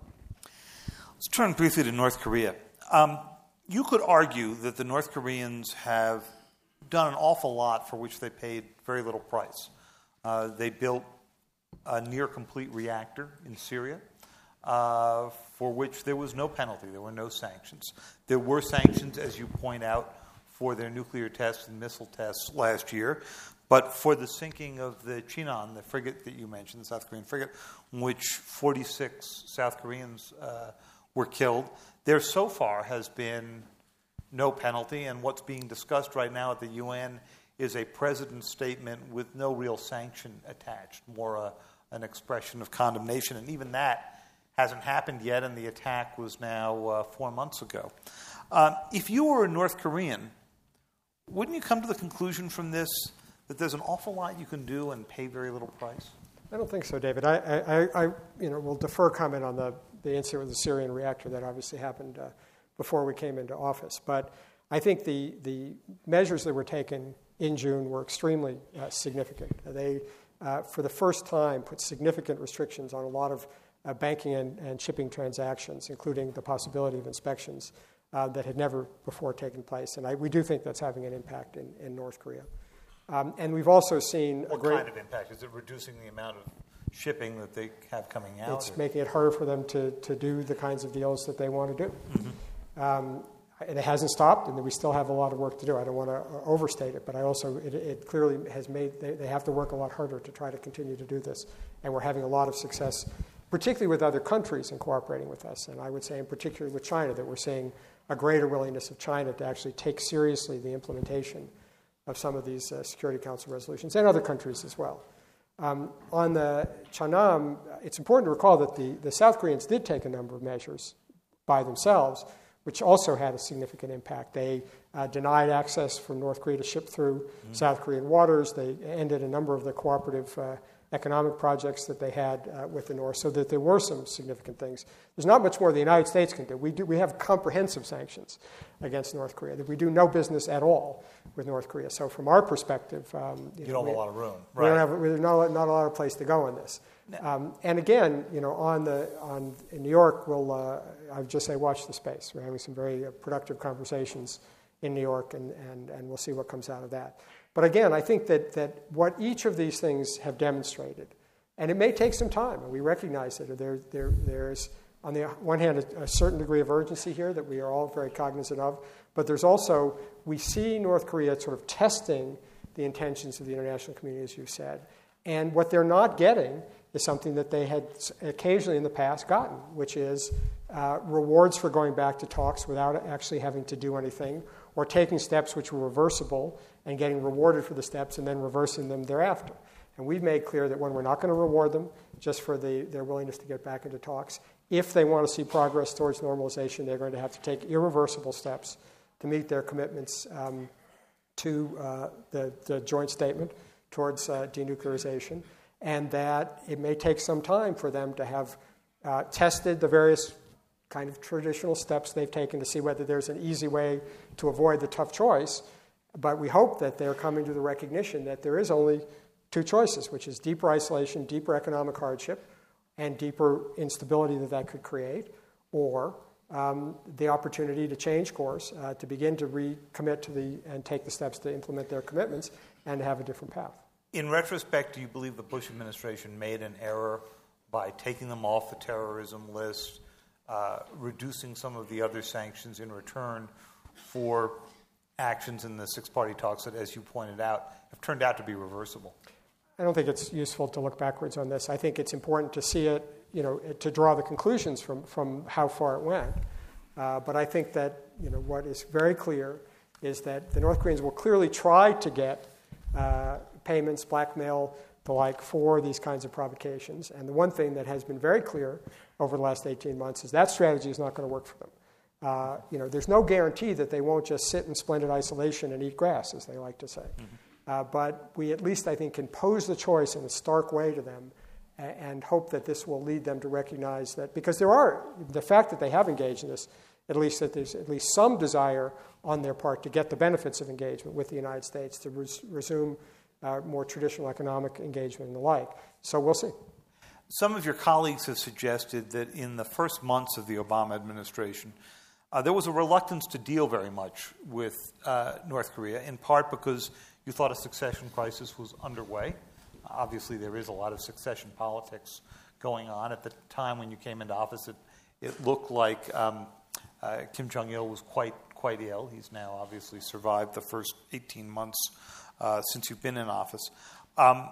Let's turn briefly to North Korea. Um, You could argue that the North Koreans have done an awful lot for which they paid very little price. Uh, they built a near-complete reactor in Syria uh, for which there was no penalty. There were no sanctions. There were sanctions, as you point out, for their nuclear tests and missile tests last year, but for the sinking of the Cheonan, the frigate that you mentioned, the South Korean frigate, in which forty-six South Koreans uh, were killed, there so far has been no penalty, and what's being discussed right now at the U N is a president's statement with no real sanction attached, more a, an expression of condemnation, and even that hasn't happened yet, and the attack was now uh, four months ago. Uh, if you were a North Korean, wouldn't you come to the conclusion from this that there's an awful lot you can do and pay very little price? I don't think so, David. I, I, I you know, will defer comment on the, the incident with the Syrian reactor that obviously happened uh, before we came into office. But I think the, the measures that were taken in June were extremely uh, significant. They, uh, for the first time, put significant restrictions on a lot of uh, banking and, and shipping transactions, including the possibility of inspections uh, that had never before taken place. And I, we do think that's having an impact in, in North Korea. Um, and we've also seen what a great... What kind of impact? Is it reducing the amount of shipping that they have coming out? It's or? making it harder for them to, to do the kinds of deals that they want to do. Mm-hmm. Um, it hasn't stopped, and we still have a lot of work to do. I don't want to overstate it, but I also it, it clearly has made they, they have to work a lot harder to try to continue to do this, and we're having a lot of success, particularly with other countries in cooperating with us, and I would say in particular with China, that we're seeing a greater willingness of China to actually take seriously the implementation of some of these uh, Security Council resolutions, and other countries as well. Um, on the Chanam, it's important to recall that the, the South Koreans did take a number of measures by themselves, which also had a significant impact. They uh, denied access from North Korea to ship through mm-hmm. South Korean waters. They ended a number of the cooperative uh, economic projects that they had uh, with the North, so that there were some significant things. There's not much more the United States can do. We do. We have comprehensive sanctions against North Korea. That we do no business at all with North Korea. So from our perspective, um, you, you know, don't have a lot of room. We right. don't have. There's not, not a lot of place to go in this. Um, and again, you know, on the on in New York, we'll uh, I would just say watch the space. We're having some very uh, productive conversations in New York, and, and and we'll see what comes out of that. But again, I think that that what each of these things have demonstrated, and it may take some time, and we recognize that there there there's on the one hand a, a certain degree of urgency here that we are all very cognizant of, but there's also we see North Korea sort of testing the intentions of the international community, as you said, and what they're not getting is something that they had occasionally in the past gotten, which is uh, rewards for going back to talks without actually having to do anything, or taking steps which were reversible and getting rewarded for the steps and then reversing them thereafter. And we've made clear that when we're not going to reward them just for the, their willingness to get back into talks, if they want to see progress towards normalization, they're going to have to take irreversible steps to meet their commitments um, to uh, the, the joint statement towards uh, denuclearization, and that it may take some time for them to have uh, tested the various kind of traditional steps they've taken to see whether there's an easy way to avoid the tough choice. But we hope that they're coming to the recognition that there is only two choices, which is deeper isolation, deeper economic hardship, and deeper instability that that could create, or um, the opportunity to change course, uh, to begin to recommit to the and take the steps to implement their commitments and have a different path. In retrospect, do you believe the Bush administration made an error by taking them off the terrorism list, uh, reducing some of the other sanctions in return for actions in the six-party talks that, as you pointed out, have turned out to be reversible? I don't think it's useful to look backwards on this. I think it's important to see it, you know, to draw the conclusions from, from how far it went. Uh, but I think that, you know, what is very clear is that the North Koreans will clearly try to get uh, payments, blackmail, the like, for these kinds of provocations. And the one thing that has been very clear over the last eighteen months is that strategy is not going to work for them. Uh, you know, there's no guarantee that they won't just sit in splendid isolation and eat grass, as they like to say. Mm-hmm. Uh, but we at least, I think, can pose the choice in a stark way to them and, and hope that this will lead them to recognize that, because there are, the fact that they have engaged in this, at least that there's at least some desire on their part to get the benefits of engagement with the United States, to res- resume uh, more traditional economic engagement and the like. So we'll see. Some of your colleagues have suggested that in the first months of the Obama administration, uh, there was a reluctance to deal very much with uh, North Korea, in part because you thought a succession crisis was underway. Obviously, there is a lot of succession politics going on. At the time when you came into office, it, it looked like um, uh, Kim Jong-il was quite quite ill. He's now obviously survived the first eighteen months uh, since you've been in office. Um,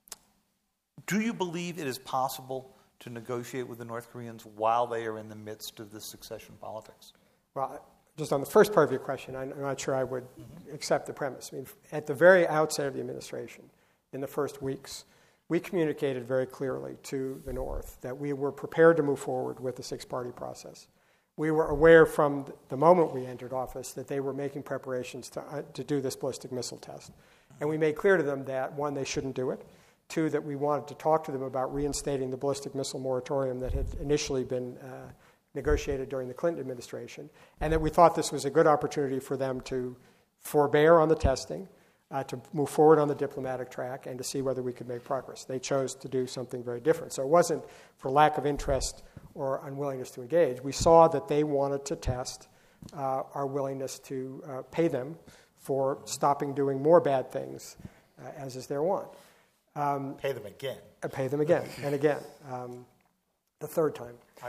do you believe it is possible to negotiate with the North Koreans while they are in the midst of this succession politics? Well, just on the first part of your question, I'm not sure I would mm-hmm. accept the premise. I mean, at the very outset of the administration, in the first weeks, we communicated very clearly to the North that we were prepared to move forward with the six-party process. We were aware from the moment we entered office that they were making preparations to, uh, to do this ballistic missile test. And we made clear to them that, one, they shouldn't do it. Two, that we wanted to talk to them about reinstating the ballistic missile moratorium that had initially been uh, negotiated during the Clinton administration, and that we thought this was a good opportunity for them to forbear on the testing, uh, to move forward on the diplomatic track, and to see whether we could make progress. They chose to do something very different. So it wasn't for lack of interest or unwillingness to engage. We saw that they wanted to test uh, our willingness to uh, pay them for stopping doing more bad things, uh, as is their want. Um, pay them again. Uh, pay them again and again, um, the third time. I,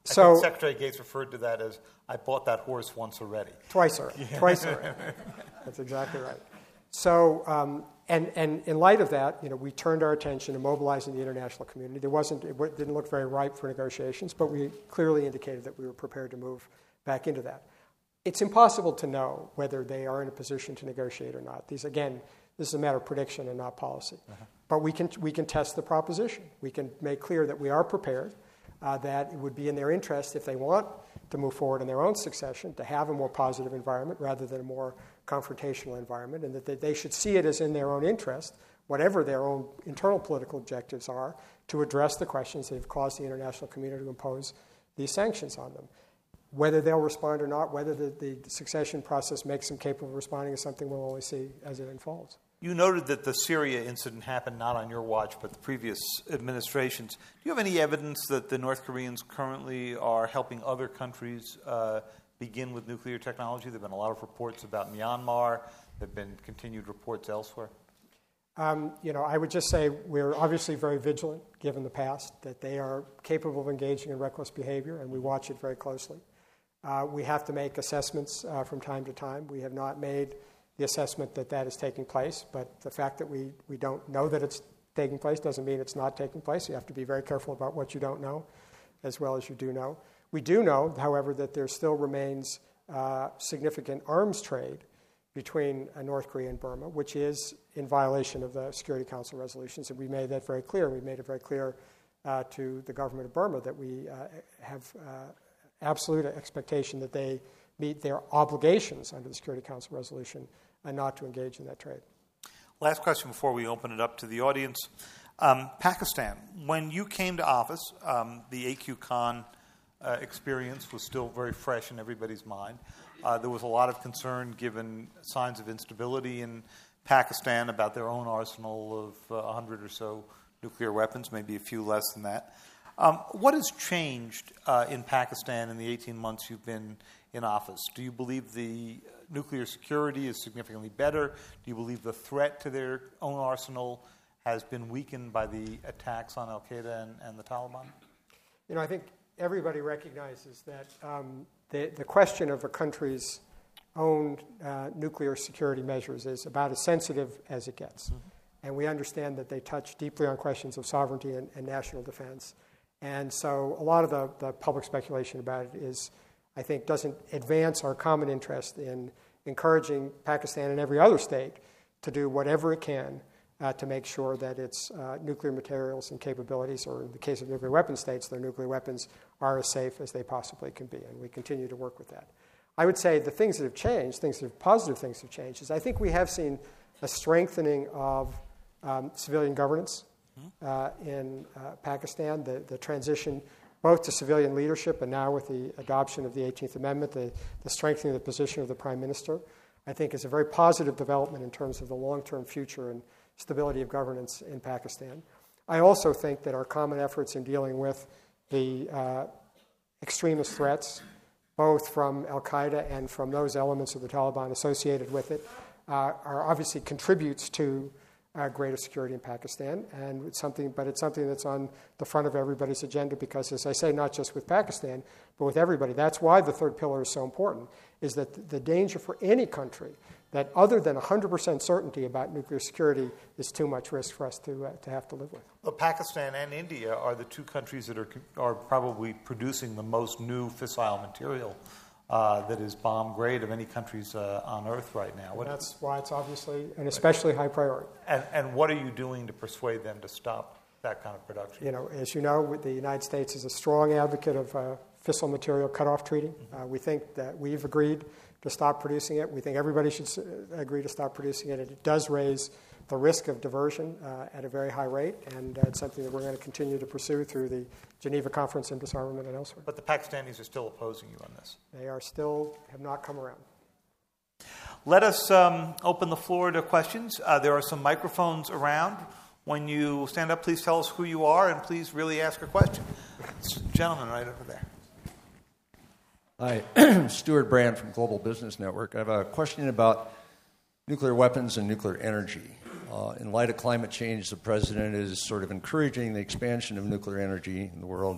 So, I think Secretary Gates referred to that as, I bought that horse once already. Twice already. Yeah. Twice already. That's exactly right. So, um, and, and in light of that, you know, we turned our attention to mobilizing the international community. There wasn't, it didn't look very ripe for negotiations, but we clearly indicated that we were prepared to move back into that. It's impossible to know whether they are in a position to negotiate or not. These, again, this is a matter of prediction and not policy. Uh-huh. But we can, we can test the proposition. We can make clear that we are prepared, uh, that it would be in their interest if they want to move forward in their own succession, to have a more positive environment rather than a more confrontational environment, and that they should see it as in their own interest, whatever their own internal political objectives are, to address the questions that have caused the international community to impose these sanctions on them. Whether they'll respond or not, whether the, the succession process makes them capable of responding is something we'll only see as it unfolds. You noted that the Syria incident happened not on your watch, but the previous administrations. Do you have any evidence that the North Koreans currently are helping other countries uh, begin with nuclear technology? There have been a lot of reports about Myanmar. There have been continued reports elsewhere. Um, you know, I would just say we're obviously very vigilant, given the past, that they are capable of engaging in reckless behavior, and we watch it very closely. Uh, we have to make assessments uh, from time to time. We have not made the assessment that that is taking place, but the fact that we, we don't know that it's taking place doesn't mean it's not taking place. You have to be very careful about what you don't know as well as you do know. We do know, however, that there still remains uh, significant arms trade between uh, North Korea and Burma, which is in violation of the Security Council resolutions, and we made that very clear. We made it very clear uh, to the government of Burma that we uh, have uh, absolute expectation that they meet their obligations under the Security Council resolution and not to engage in that trade. Last question before we open it up to the audience. Um, Pakistan, when you came to office, um, the A Q Khan uh, experience was still very fresh in everybody's mind. Uh, there was a lot of concern given signs of instability in Pakistan about their own arsenal of uh, one hundred or so nuclear weapons, maybe a few less than that. Um, what has changed uh, in Pakistan in the eighteen months you've been in office? Do you believe the nuclear security is significantly better? Do you believe the threat to their own arsenal has been weakened by the attacks on al-Qaeda and, and the Taliban? You know, I think everybody recognizes that um, the, the question of a country's own uh, nuclear security measures is about as sensitive as it gets. Mm-hmm. And we understand that they touch deeply on questions of sovereignty and, and national defense. And so a lot of the, the public speculation about it is, I think, doesn't advance our common interest in encouraging Pakistan and every other state to do whatever it can uh, to make sure that its uh, nuclear materials and capabilities, or in the case of nuclear weapon states, their nuclear weapons are as safe as they possibly can be. And we continue to work with that. I would say the things that have changed, things that have positive things have changed, is I think we have seen a strengthening of um, civilian governance uh, in uh, Pakistan, the, the transition both to civilian leadership and now with the adoption of the eighteenth Amendment, the, the strengthening of the position of the Prime Minister, I think is a very positive development in terms of the long-term future and stability of governance in Pakistan. I also think that our common efforts in dealing with the uh, extremist threats, both from al-Qaeda and from those elements of the Taliban associated with it, uh, are obviously contributes to Uh, greater security in Pakistan, and it's something, but it's something that's on the front of everybody's agenda because, as I say, not just with Pakistan, but with everybody. That's why the third pillar is so important, is that the danger for any country that other than one hundred percent certainty about nuclear security is too much risk for us to uh, to have to live with. Well, Pakistan and India are the two countries that are are probably producing the most new fissile material Uh, that is bomb grade of any countries uh, on Earth right now. What, that's why it's obviously an especially high priority. And, and what are you doing to persuade them to stop that kind of production? You know, as you know, the United States is a strong advocate of uh, fissile material cutoff treaty. Uh, we think that we've agreed to stop producing it. We think everybody should agree to stop producing it. It does raise the risk of diversion uh, at a very high rate, and uh, it's something that we're going to continue to pursue through the Geneva Conference on Disarmament and elsewhere. But the Pakistanis are still opposing you on this. They are still, have not come around. Let us um, open the floor to questions. Uh, there are some microphones around. When you stand up, please tell us who you are, and please really ask a question. This gentleman right over there. Hi, Stuart Brand from Global Business Network. I have a question about nuclear weapons and nuclear energy. Uh, in light of climate change, the president is sort of encouraging the expansion of nuclear energy in the world.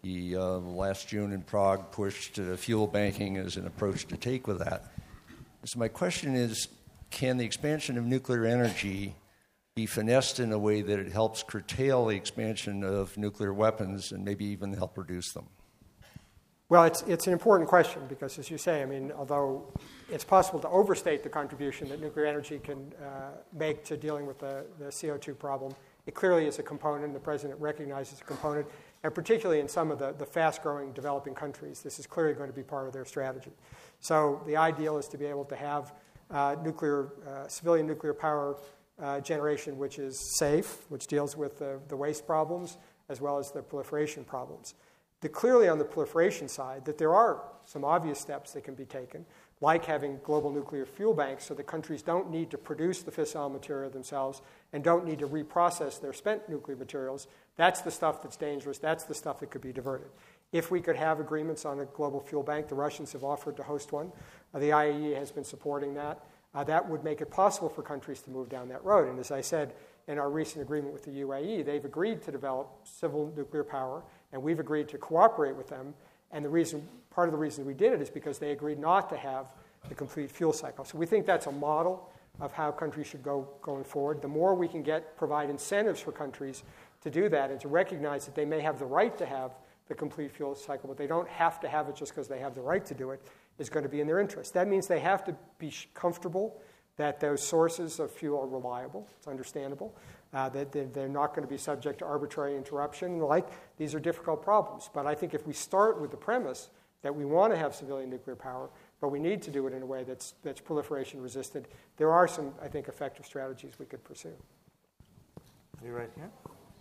He, uh, last June in Prague, pushed uh, fuel banking as an approach to take with that. So my question is, can the expansion of nuclear energy be finessed in a way that it helps curtail the expansion of nuclear weapons and maybe even help reduce them? Well, it's, it's an important question because, as you say, I mean, although it's possible to overstate the contribution that nuclear energy can uh, make to dealing with the, the C O two problem, it clearly is a component, and the President recognizes a component, and particularly in some of the, the fast-growing developing countries, this is clearly going to be part of their strategy. So the ideal is to be able to have uh, nuclear, uh, civilian nuclear power uh, generation which is safe, which deals with the, the waste problems, as well as the proliferation problems. The, clearly on the proliferation side, that there are some obvious steps that can be taken, like having global nuclear fuel banks so that countries don't need to produce the fissile material themselves and don't need to reprocess their spent nuclear materials. That's the stuff that's dangerous. That's the stuff that could be diverted. If we could have agreements on a global fuel bank, the Russians have offered to host one. Uh, the I A E A has been supporting that. Uh, that would make it possible for countries to move down that road. And as I said, in our recent agreement with the U A E, they've agreed to develop civil nuclear power, and we've agreed to cooperate with them. And the reason, part of the reason we did it is because they agreed not to have the complete fuel cycle. So we think that's a model of how countries should go going forward. The more we can get, provide incentives for countries to do that and to recognize that they may have the right to have the complete fuel cycle, but they don't have to have it just because they have the right to do it, is going to be in their interest. That means they have to be comfortable that those sources of fuel are reliable. It's understandable. Uh, that they're not going to be subject to arbitrary interruption and the like. These are difficult problems. But I think if we start with the premise that we want to have civilian nuclear power, but we need to do it in a way that's, that's proliferation resistant, there are some, I think, effective strategies we could pursue. You right here?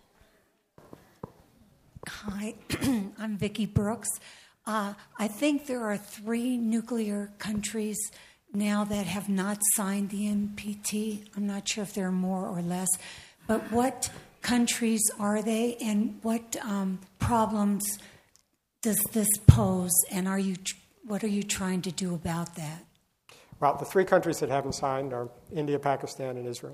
Hi, I'm Vicki Brooks. Uh, I think there are three nuclear countries now that have not signed the N P T. I'm not sure if there are more or less. But what countries are they, and what um, problems does this pose, and are you, what are you trying to do about that? Well, the three countries that haven't signed are India, Pakistan, and Israel.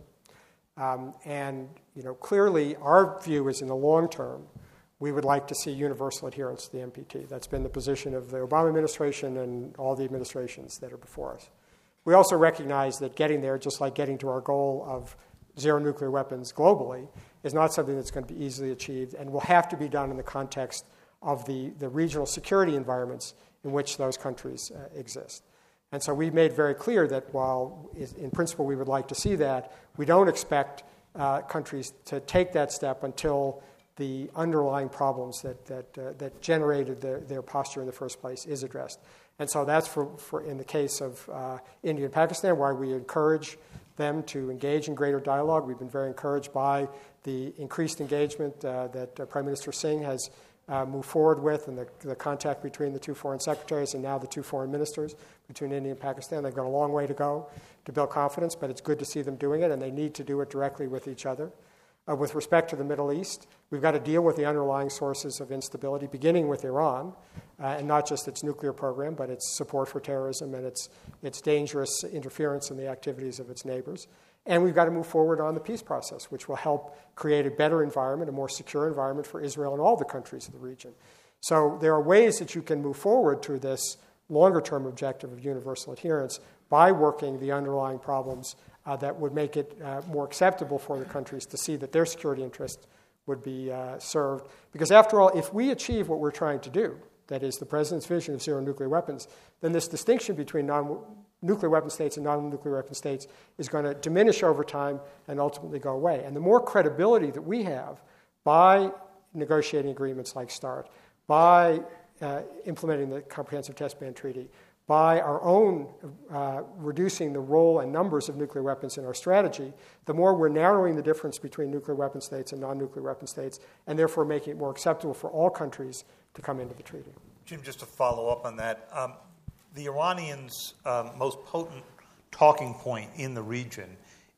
Um, and you know, clearly, our view is in the long term, we would like to see universal adherence to the N P T. That's been the position of the Obama administration and all the administrations that are before us. We also recognize that getting there, just like getting to our goal of zero nuclear weapons globally, is not something that's going to be easily achieved and will have to be done in the context of the, the regional security environments in which those countries uh, exist. And so we've made very clear that while in principle we would like to see that, we don't expect uh, countries to take that step until the underlying problems that, that, uh, that generated the, their posture in the first place is addressed. And so that's for, for in the case of uh, India and Pakistan, why we encourage them to engage in greater dialogue. We've been very encouraged by the increased engagement uh, that uh, Prime Minister Singh has uh, moved forward with and the, the contact between the two foreign secretaries and now the two foreign ministers between India and Pakistan. They've got a long way to go to build confidence, but it's good to see them doing it, and they need to do it directly with each other. Uh, with respect to the Middle East, we've got to deal with the underlying sources of instability, beginning with Iran, uh, and not just its nuclear program, but its support for terrorism and its, its dangerous interference in the activities of its neighbors. And we've got to move forward on the peace process, which will help create a better environment, a more secure environment for Israel and all the countries of the region. So there are ways that you can move forward to this longer-term objective of universal adherence by working the underlying problems Uh, that would make it uh, more acceptable for the countries to see that their security interests would be uh, served. Because after all, if we achieve what we're trying to do, that is the President's vision of zero nuclear weapons, then this distinction between non-nuclear weapon states and non-nuclear weapon states is going to diminish over time and ultimately go away. And the more credibility that we have by negotiating agreements like START, by uh, implementing the Comprehensive Test Ban Treaty, by our own uh, reducing the role and numbers of nuclear weapons in our strategy, the more we're narrowing the difference between nuclear weapon states and non-nuclear weapon states, and therefore making it more acceptable for all countries to come into the treaty. Jim, just to follow up on that, um, the Iranians' um, most potent talking point in the region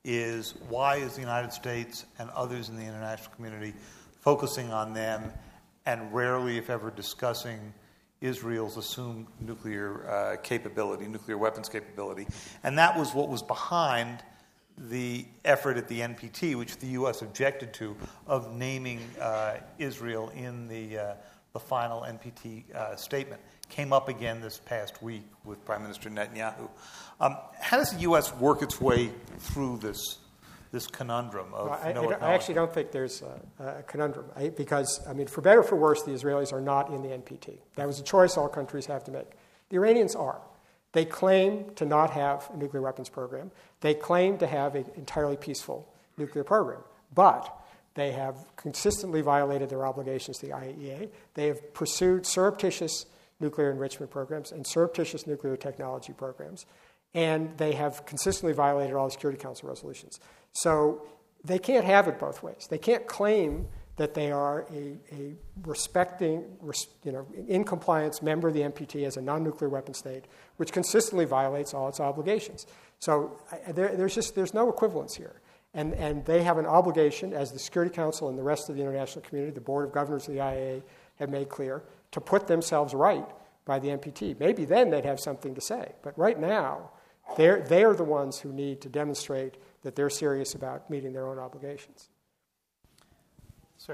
is why is the United States and others in the international community focusing on them and rarely, if ever, discussing Israel's assumed nuclear uh, capability, nuclear weapons capability. And that was what was behind the effort at the N P T, which the U S objected to, of naming uh, Israel in the uh, the final N P T uh, statement. Came up again this past week with Prime Minister Netanyahu. Um, how does the U S work its way through this this conundrum of well, I, no I, I actually don't think there's a, a conundrum I, because, I mean, for better or for worse, the Israelis are not in the N P T. That was a choice all countries have to make. The Iranians are. They claim to not have a nuclear weapons program. They claim to have an entirely peaceful nuclear program. But they have consistently violated their obligations to the I A E A. They have pursued surreptitious nuclear enrichment programs and surreptitious nuclear technology programs. And they have consistently violated all the Security Council resolutions. So they can't have it both ways. They can't claim that they are a, a respecting, you know, in compliance member of the N P T as a non-nuclear weapon state, which consistently violates all its obligations. So I, there, there's just there's no equivalence here, and and they have an obligation, as the Security Council and the rest of the international community, the Board of Governors of the I A E A have made clear, to put themselves right by the N P T. Maybe then they'd have something to say, but right now, they're they are the ones who need to demonstrate that they're serious about meeting their own obligations. Sir.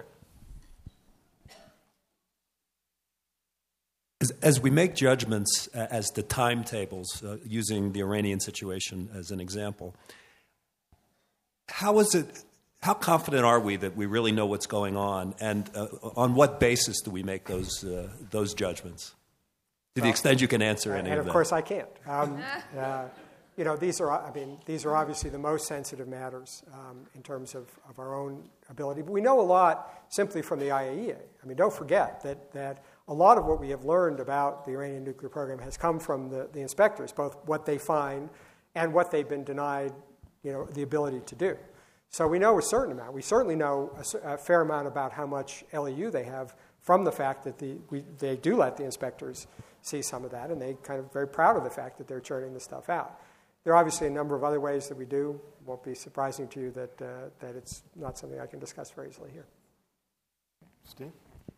As, as we make judgments uh, as to timetables, uh, using the Iranian situation as an example, how is it? How confident are we that we really know what's going on, and uh, on what basis do we make those uh, those judgments? To the extent you can answer any and of of them. course I can't. Um, uh, you know, these are, I mean, these are obviously the most sensitive matters um, in terms of, of our own ability. But we know a lot simply from the I A E A. I mean, don't forget that that a lot of what we have learned about the Iranian nuclear program has come from the, the inspectors, both what they find and what they've been denied, you know, the ability to do. So we know a certain amount. We certainly know a, a fair amount about how much L E U they have from the fact that the, we, they do let the inspectors see some of that, and they kind of very proud of the fact that they're churning this stuff out. There are obviously a number of other ways that we do. It won't be surprising to you that uh, that it's not something I can discuss very easily here. Steve?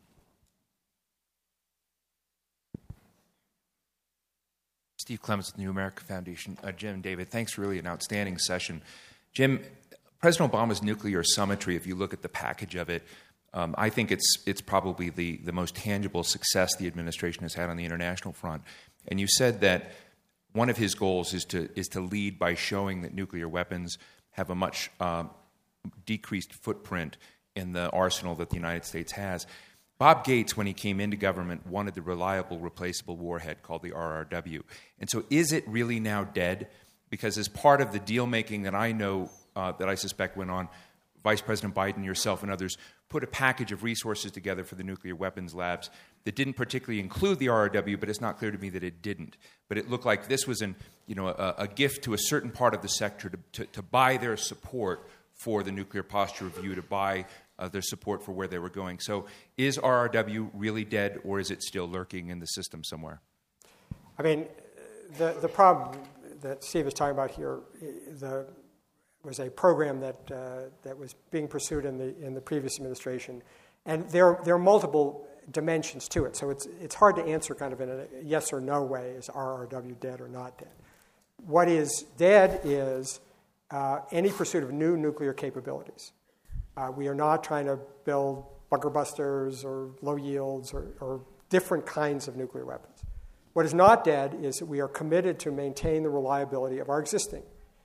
Steve Clements with the New America Foundation. Uh, Jim, David, thanks for really an outstanding session. Jim, President Obama's nuclear summitry, if you look at the package of it, um, I think it's it's probably the, the most tangible success the administration has had on the international front. And you said that one of his goals is to is to lead by showing that nuclear weapons have a much uh, decreased footprint in the arsenal that the United States has. Bob Gates, when he came into government, wanted the reliable, replaceable warhead called the R R W. And so is it really now dead? Because as part of the deal-making that I know, uh, that I suspect went on, Vice President Biden, yourself, and others put a package of resources together for the nuclear weapons labs that didn't particularly include the R R W, but it's not clear to me that it didn't. But it looked like this was an, you know, a, a gift to a certain part of the sector to, to, to buy their support for the nuclear posture review, to buy uh, their support for where they were going. So is R R W really dead, or is it still lurking in the system somewhere? I mean, the, the problem that Steve is talking about here the, was a program that uh, that was being pursued in the in the previous administration, and there there are multiple dimensions to it. So it's it's hard to answer kind of in a yes or no way: is R R W dead or not dead? What is dead is uh, any pursuit of new nuclear capabilities. Uh, we are not trying to build bunker busters or low yields or, or different kinds of nuclear weapons. What is not dead is that we are committed to maintain the reliability of our existing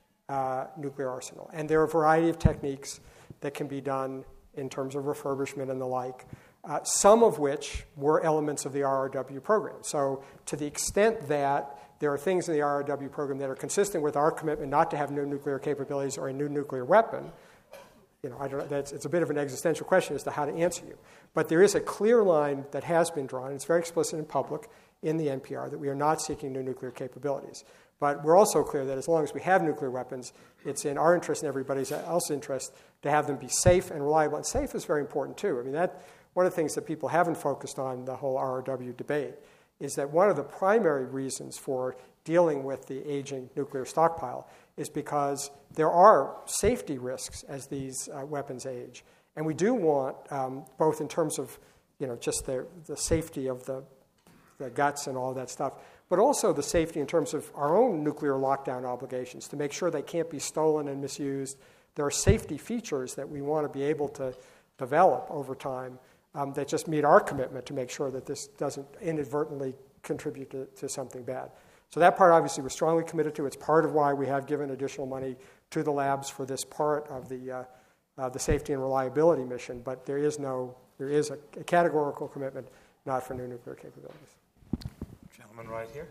uh, nuclear arsenal. And there are a variety of techniques that can be done in terms of refurbishment and the like, uh, some of which were elements of the R R W program. So to the extent that there are things in the R R W program that are consistent with our commitment not to have new nuclear capabilities or a new nuclear weapon, you know, I don't know, that's, it's a bit of an existential question as to how to answer you. But there is a clear line that has been drawn, and it's very explicit in public in the N P R, that we are not seeking new nuclear capabilities. But we're also clear that as long as we have nuclear weapons, it's in our interest and everybody else's interest to have them be safe and reliable. And safe is very important, too. I mean, that one of the things that people haven't focused on the whole R R W debate is that one of the primary reasons for dealing with the aging nuclear stockpile is because there are safety risks as these uh, weapons age. And we do want, um, both in terms of, you know, just the, the safety of the, the guts and all that stuff, but also the safety in terms of our own nuclear lockdown obligations to make sure they can't be stolen and misused. There are safety features that we want to be able to develop over time um, that just meet our commitment to make sure that this doesn't inadvertently contribute to, to something bad. So that part, obviously, we're strongly committed to. It's part of why we have given additional money to the labs for this part of the uh, uh, the safety and reliability mission. But there is no, there is a, a categorical commitment not for new nuclear capabilities. Gentleman right here.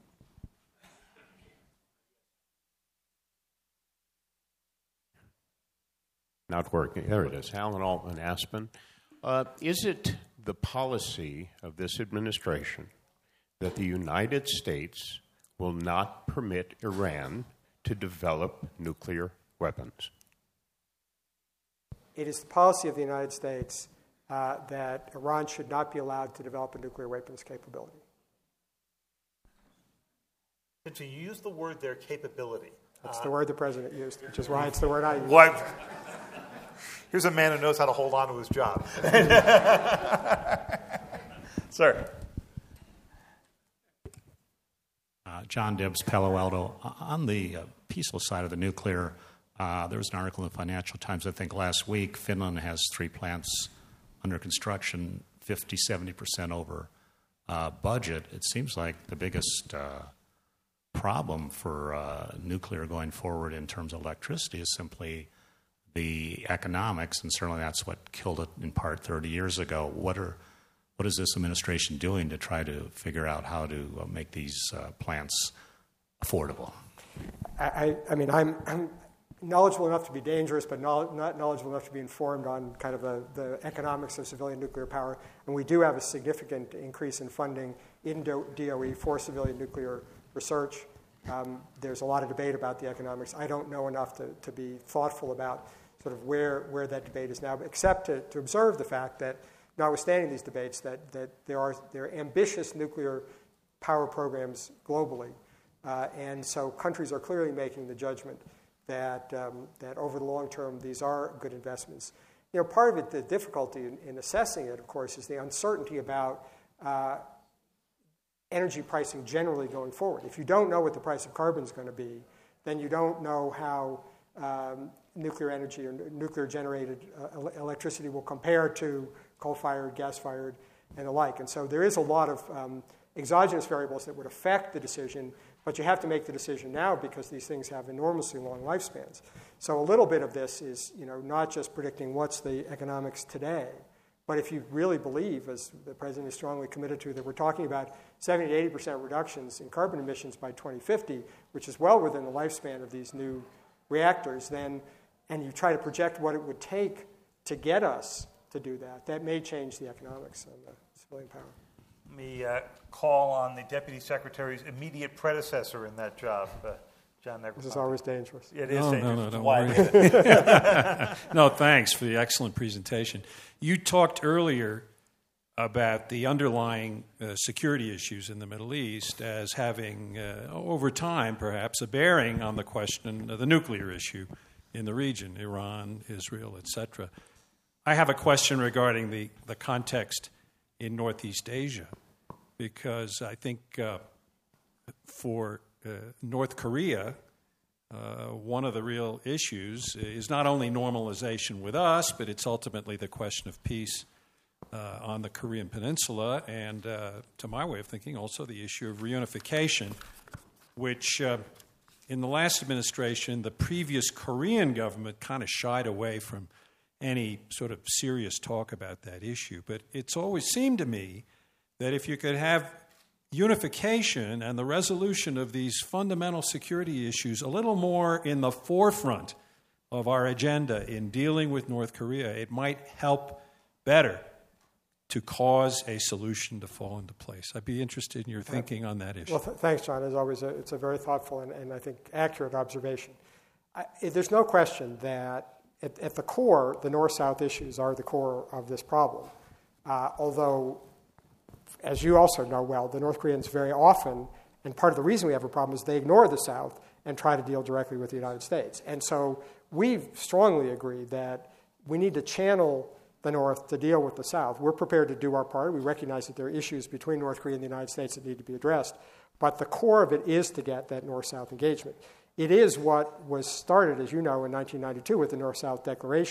Not working. There it is. Alan Altman, Aspen. Uh, is it the policy of this administration that the United States will not permit Iran to develop nuclear weapons? It is the policy of the United States uh, that Iran should not be allowed to develop a nuclear weapons capability. Since you use the word their capability. That's uh, the word the president used, which is why it's the word I use. What? Here's a man who knows how to hold on to his job. Sir. Uh, John Dibbs, Palo Alto. On the uh, peaceful side of the nuclear, uh, there was an article in the Financial Times, I think, last week. Finland has three plants under construction, fifty, seventy percent over uh, budget. It seems like the biggest uh, problem for uh, nuclear going forward in terms of electricity is simply the economics, and certainly that's what killed it in part thirty years ago. What are what is this administration doing to try to figure out how to uh, make these uh, plants affordable? I, I mean, I'm, I'm knowledgeable enough to be dangerous, but not knowledgeable enough to be informed on kind of the, the economics of civilian nuclear power. And we do have a significant increase in funding in D O E for civilian nuclear research. Um, there's a lot of debate about the economics. I don't know enough to, to be thoughtful about sort of where, where that debate is now, except to, to observe the fact that, notwithstanding these debates, that, that there are there are ambitious nuclear power programs globally. Uh, and so countries are clearly making the judgment that um, that over the long term, these are good investments. You know, part of it, the difficulty in, in assessing it, of course, is the uncertainty about uh, energy pricing generally going forward. If you don't know what the price of carbon is going to be, then you don't know how um, nuclear energy or nuclear-generated uh, electricity will compare to coal-fired, gas-fired, and the like. And so there is a lot of um, exogenous variables that would affect the decision, but you have to make the decision now because these things have enormously long lifespans. So a little bit of this is, you know, not just predicting what's the economics today, but if you really believe, as the president is strongly committed to, that we're talking about seventy to eighty percent reductions in carbon emissions by twenty fifty, which is well within the lifespan of these new reactors, then, and you try to project what it would take to get us to do that, that may change the economics of the civilian power. Let me uh, call on the Deputy Secretary's immediate predecessor in that job, uh, John Negroponte. This is always dangerous. It is no, dangerous. No, no, don't Why? worry. No, thanks for the excellent presentation. You talked earlier about the underlying uh, security issues in the Middle East as having, uh, over time, perhaps, a bearing on the question of the nuclear issue in the region, Iran, Israel, et cetera. I have a question regarding the, the context in Northeast Asia, because I think uh, for uh, North Korea, uh, one of the real issues is not only normalization with us, but it's ultimately the question of peace uh, on the Korean Peninsula, and uh, to my way of thinking, also the issue of reunification, which uh, in the last administration, the previous Korean government kind of shied away from any sort of serious talk about that issue. But it's always seemed to me that if you could have unification and the resolution of these fundamental security issues a little more in the forefront of our agenda in dealing with North Korea, it might help better to cause a solution to fall into place. I'd be interested in your thinking on that issue. Well, th- thanks, John. As always, a, it's a very thoughtful and, and I think accurate observation. I, there's no question that At, at the core, the North-South issues are the core of this problem. Uh, although, as you also know well, the North Koreans very often, and part of the reason we have a problem is they ignore the South and try to deal directly with the United States. And so we strongly agree that we need to channel the North to deal with the South. We're prepared to do our part. We recognize that there are issues between North Korea and the United States that need to be addressed. But the core of it is to get that North-South engagement. It is what was started, as you know, in nineteen ninety-two with the North-South Declaration,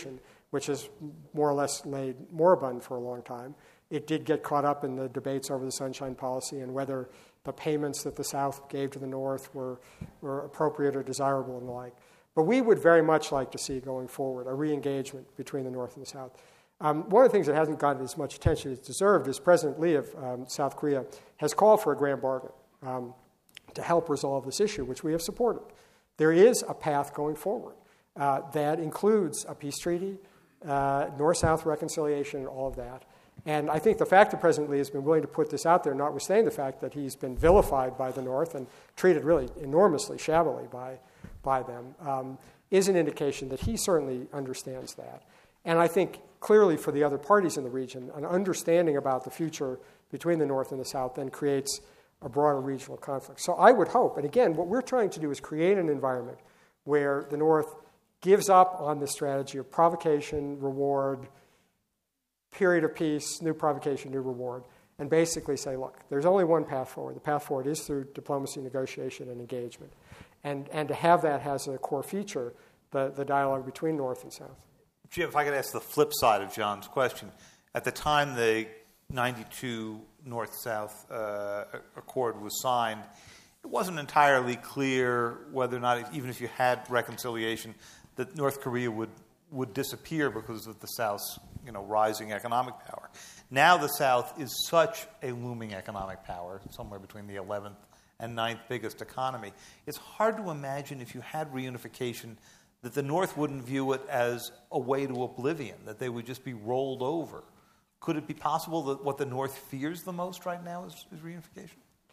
which has more or less laid moribund for a long time. It did get caught up in the debates over the Sunshine Policy and whether the payments that the South gave to the North were, were appropriate or desirable and the like. But we would very much like to see going forward a re-engagement between the North and the South. Um, one of the things that hasn't gotten as much attention as it deserved is President Lee of um, South Korea has called for a grand bargain um, to help resolve this issue, which we have supported. There is a path going forward uh, that includes a peace treaty, uh, North-South reconciliation, and all of that. And I think the fact that President Lee has been willing to put this out there, notwithstanding the fact that he's been vilified by the North and treated really enormously shabbily by, by them, um, is an indication that he certainly understands that. And I think clearly for the other parties in the region, an understanding about the future between the North and the South then creates a broader regional conflict. So I would hope, and again, what we're trying to do is create an environment where the North gives up on the strategy of provocation, reward, period of peace, new provocation, new reward, and basically say, look, there's only one path forward. The path forward is through diplomacy, negotiation, and engagement. And and to have that as a core feature, the, the dialogue between North and South. Jim, if I could ask the flip side of John's question. At the time the ninety-two North-South uh, Accord was signed, it wasn't entirely clear whether or not, even if you had reconciliation, that North Korea would, would disappear because of the South's you know, rising economic power. Now the South is such a looming economic power, somewhere between the eleventh and ninth biggest economy. It's hard to imagine if you had reunification that the North wouldn't view it as a way to oblivion, that they would just be rolled over. Could it be possible that what the North fears the most right now is, is reunification?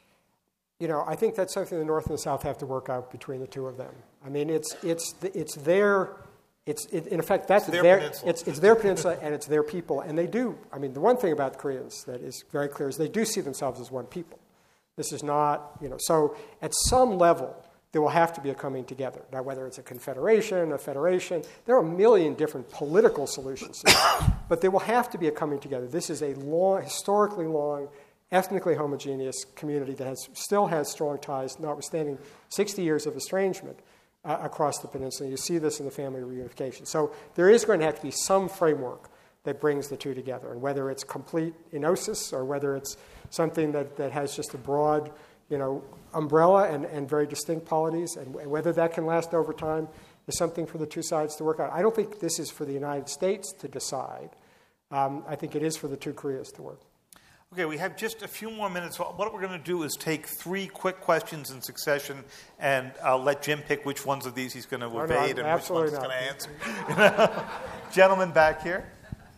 You know, I think that's something the North and the South have to work out between the two of them. I mean, it's it's it's their, it's it, in effect that's it's their, their peninsula. It's it's their peninsula and it's their people, and they do. I mean, the one thing about the Koreans that is very clear is they do see themselves as one people. This is not, you know, so at some level there will have to be a coming together. Now, whether it's a confederation, a federation, there are a million different political solutions to this, but there will have to be a coming together. This is a long, historically long, ethnically homogeneous community that has still has strong ties, notwithstanding sixty years of estrangement uh, across the peninsula. You see this in the family reunification. So there is going to have to be some framework that brings the two together, and whether it's complete enosis or whether it's something that, that has just a broad, you know, umbrella and, and very distinct polities, and whether that can last over time is something for the two sides to work out. I don't think this is for the United States to decide. Um, I think it is for the two Koreas to work. Okay, we have just a few more minutes. What we're going to do is take three quick questions in succession and uh, let Jim pick which ones of these he's going to no, evade no, and which ones he's not. going to answer. Gentleman back here.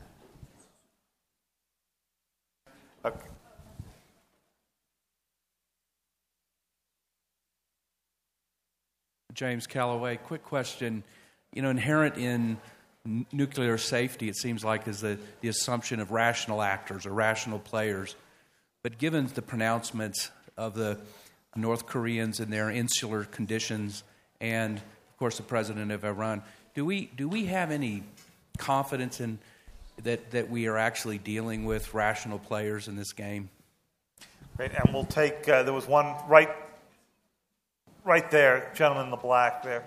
Okay. James Calloway, quick question. You know, inherent in n- nuclear safety, it seems like, is the, the assumption of rational actors or rational players. But given the pronouncements of the North Koreans and their insular conditions and, of course, the president of Iran, do we do we have any confidence in that, that we are actually dealing with rational players in this game? Great, and we'll take, uh, there was one right Right there, gentleman in the black there.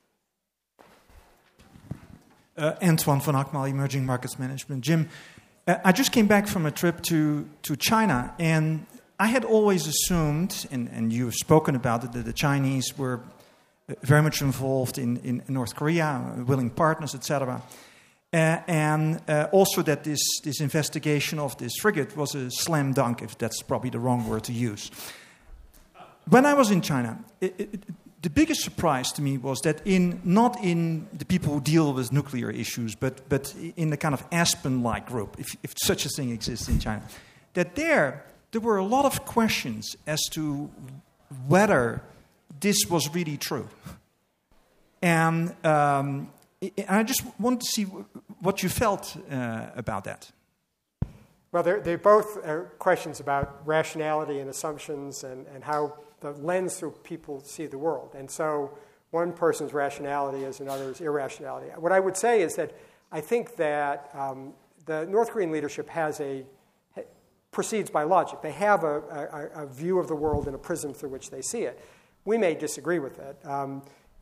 Uh, Antoine van Akmal, Emerging Markets Management. Jim, uh, I just came back from a trip to, to China, and I had always assumed, and, and you have spoken about it, that the Chinese were very much involved in, in North Korea, willing partners, et cetera. Uh, and uh, also that this, this investigation of this frigate was a slam dunk, if that's probably the wrong word to use. When I was in China, it, it, the biggest surprise to me was that in not in the people who deal with nuclear issues, but but in the kind of Aspen-like group, if, if such a thing exists in China, that there there were a lot of questions as to whether this was really true. And, um, and I just wanted to see what you felt uh, about that. Well, they're, they're both uh, questions about rationality and assumptions and, and how the lens through people see the world. And so one person's rationality is another's irrationality. What I would say is that I think that um, the North Korean leadership has a proceeds by logic. They have a, a, a view of the world and a prism through which they see it. We may disagree with it. Um,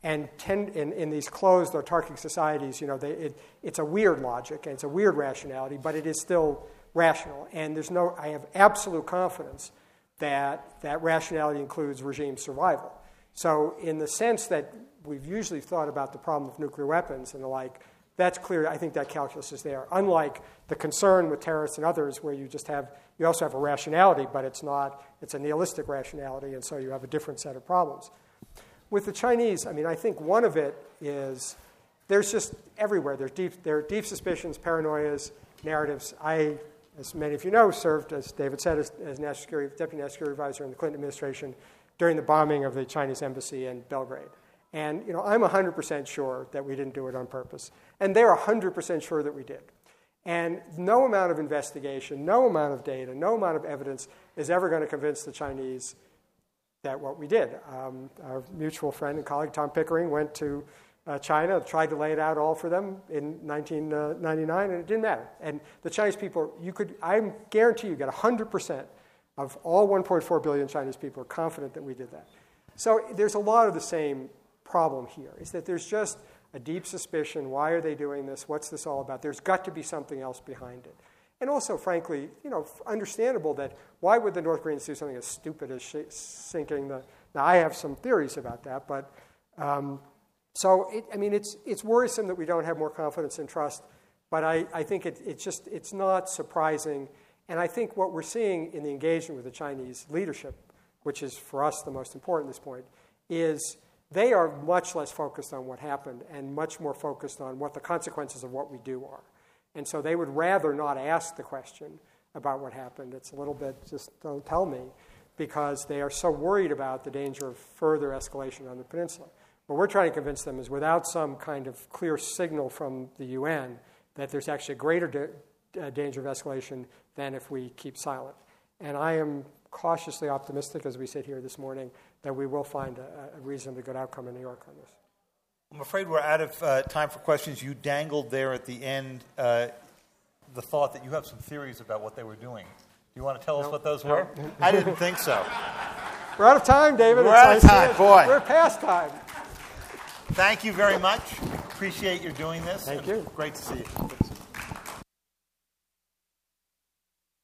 And tend, in, in these closed autarkic societies, you know, they, it, it's a weird logic and it's a weird rationality, but it is still rational. And there's no, I have absolute confidence that that rationality includes regime survival. So in the sense that we've usually thought about the problem of nuclear weapons and the like, that's clear. I think that calculus is there. Unlike the concern with terrorists and others, where you just have, you also have a rationality, but it's not, it's a nihilistic rationality, and so you have a different set of problems. With the Chinese, I mean, I think one of it is there's just everywhere. There's deep, there are deep suspicions, paranoias, narratives. I, as many of you know, served, as David said, as, as National Security, Deputy National Security Advisor in the Clinton administration during the bombing of the Chinese embassy in Belgrade. And, you know, I'm one hundred percent sure that we didn't do it on purpose. And they're one hundred percent sure that we did. And no amount of investigation, no amount of data, no amount of evidence is ever going to convince the Chinese that what we did. Um, our mutual friend and colleague Tom Pickering went to uh, China, tried to lay it out all for them in nineteen ninety-nine, and it didn't matter. And the Chinese people, you could, I guarantee you, get one hundred percent of all one point four billion Chinese people are confident that we did that. So there's a lot of the same problem here, is that there's just a deep suspicion. Why are they doing this? What's this all about? There's got to be something else behind it. And also, frankly, you know, understandable that why would the North Koreans do something as stupid as sh- sinking the... Now, I have some theories about that, but... Um, so, it, I mean, it's it's worrisome that we don't have more confidence and trust, but I, I think it, it's just, it's not surprising. And I think what we're seeing in the engagement with the Chinese leadership, which is for us the most important at this point, is they are much less focused on what happened and much more focused on what the consequences of what we do are. And so they would rather not ask the question about what happened. It's a little bit, just don't tell me, because they are so worried about the danger of further escalation on the peninsula. What we're trying to convince them is without some kind of clear signal from the U N that there's actually a greater da- uh, danger of escalation than if we keep silent. And I am cautiously optimistic, as we sit here this morning, that we will find a, a reasonably good outcome in New York on this. I'm afraid we're out of uh, time for questions. You dangled there at the end uh, the thought that you have some theories about what they were doing. Do you want to tell no, us what those no. were? I didn't think so. We're out of time, David. We're it's out of time, boy. We're past time. Thank you very much. Appreciate your doing this. Thank you. Great to see you.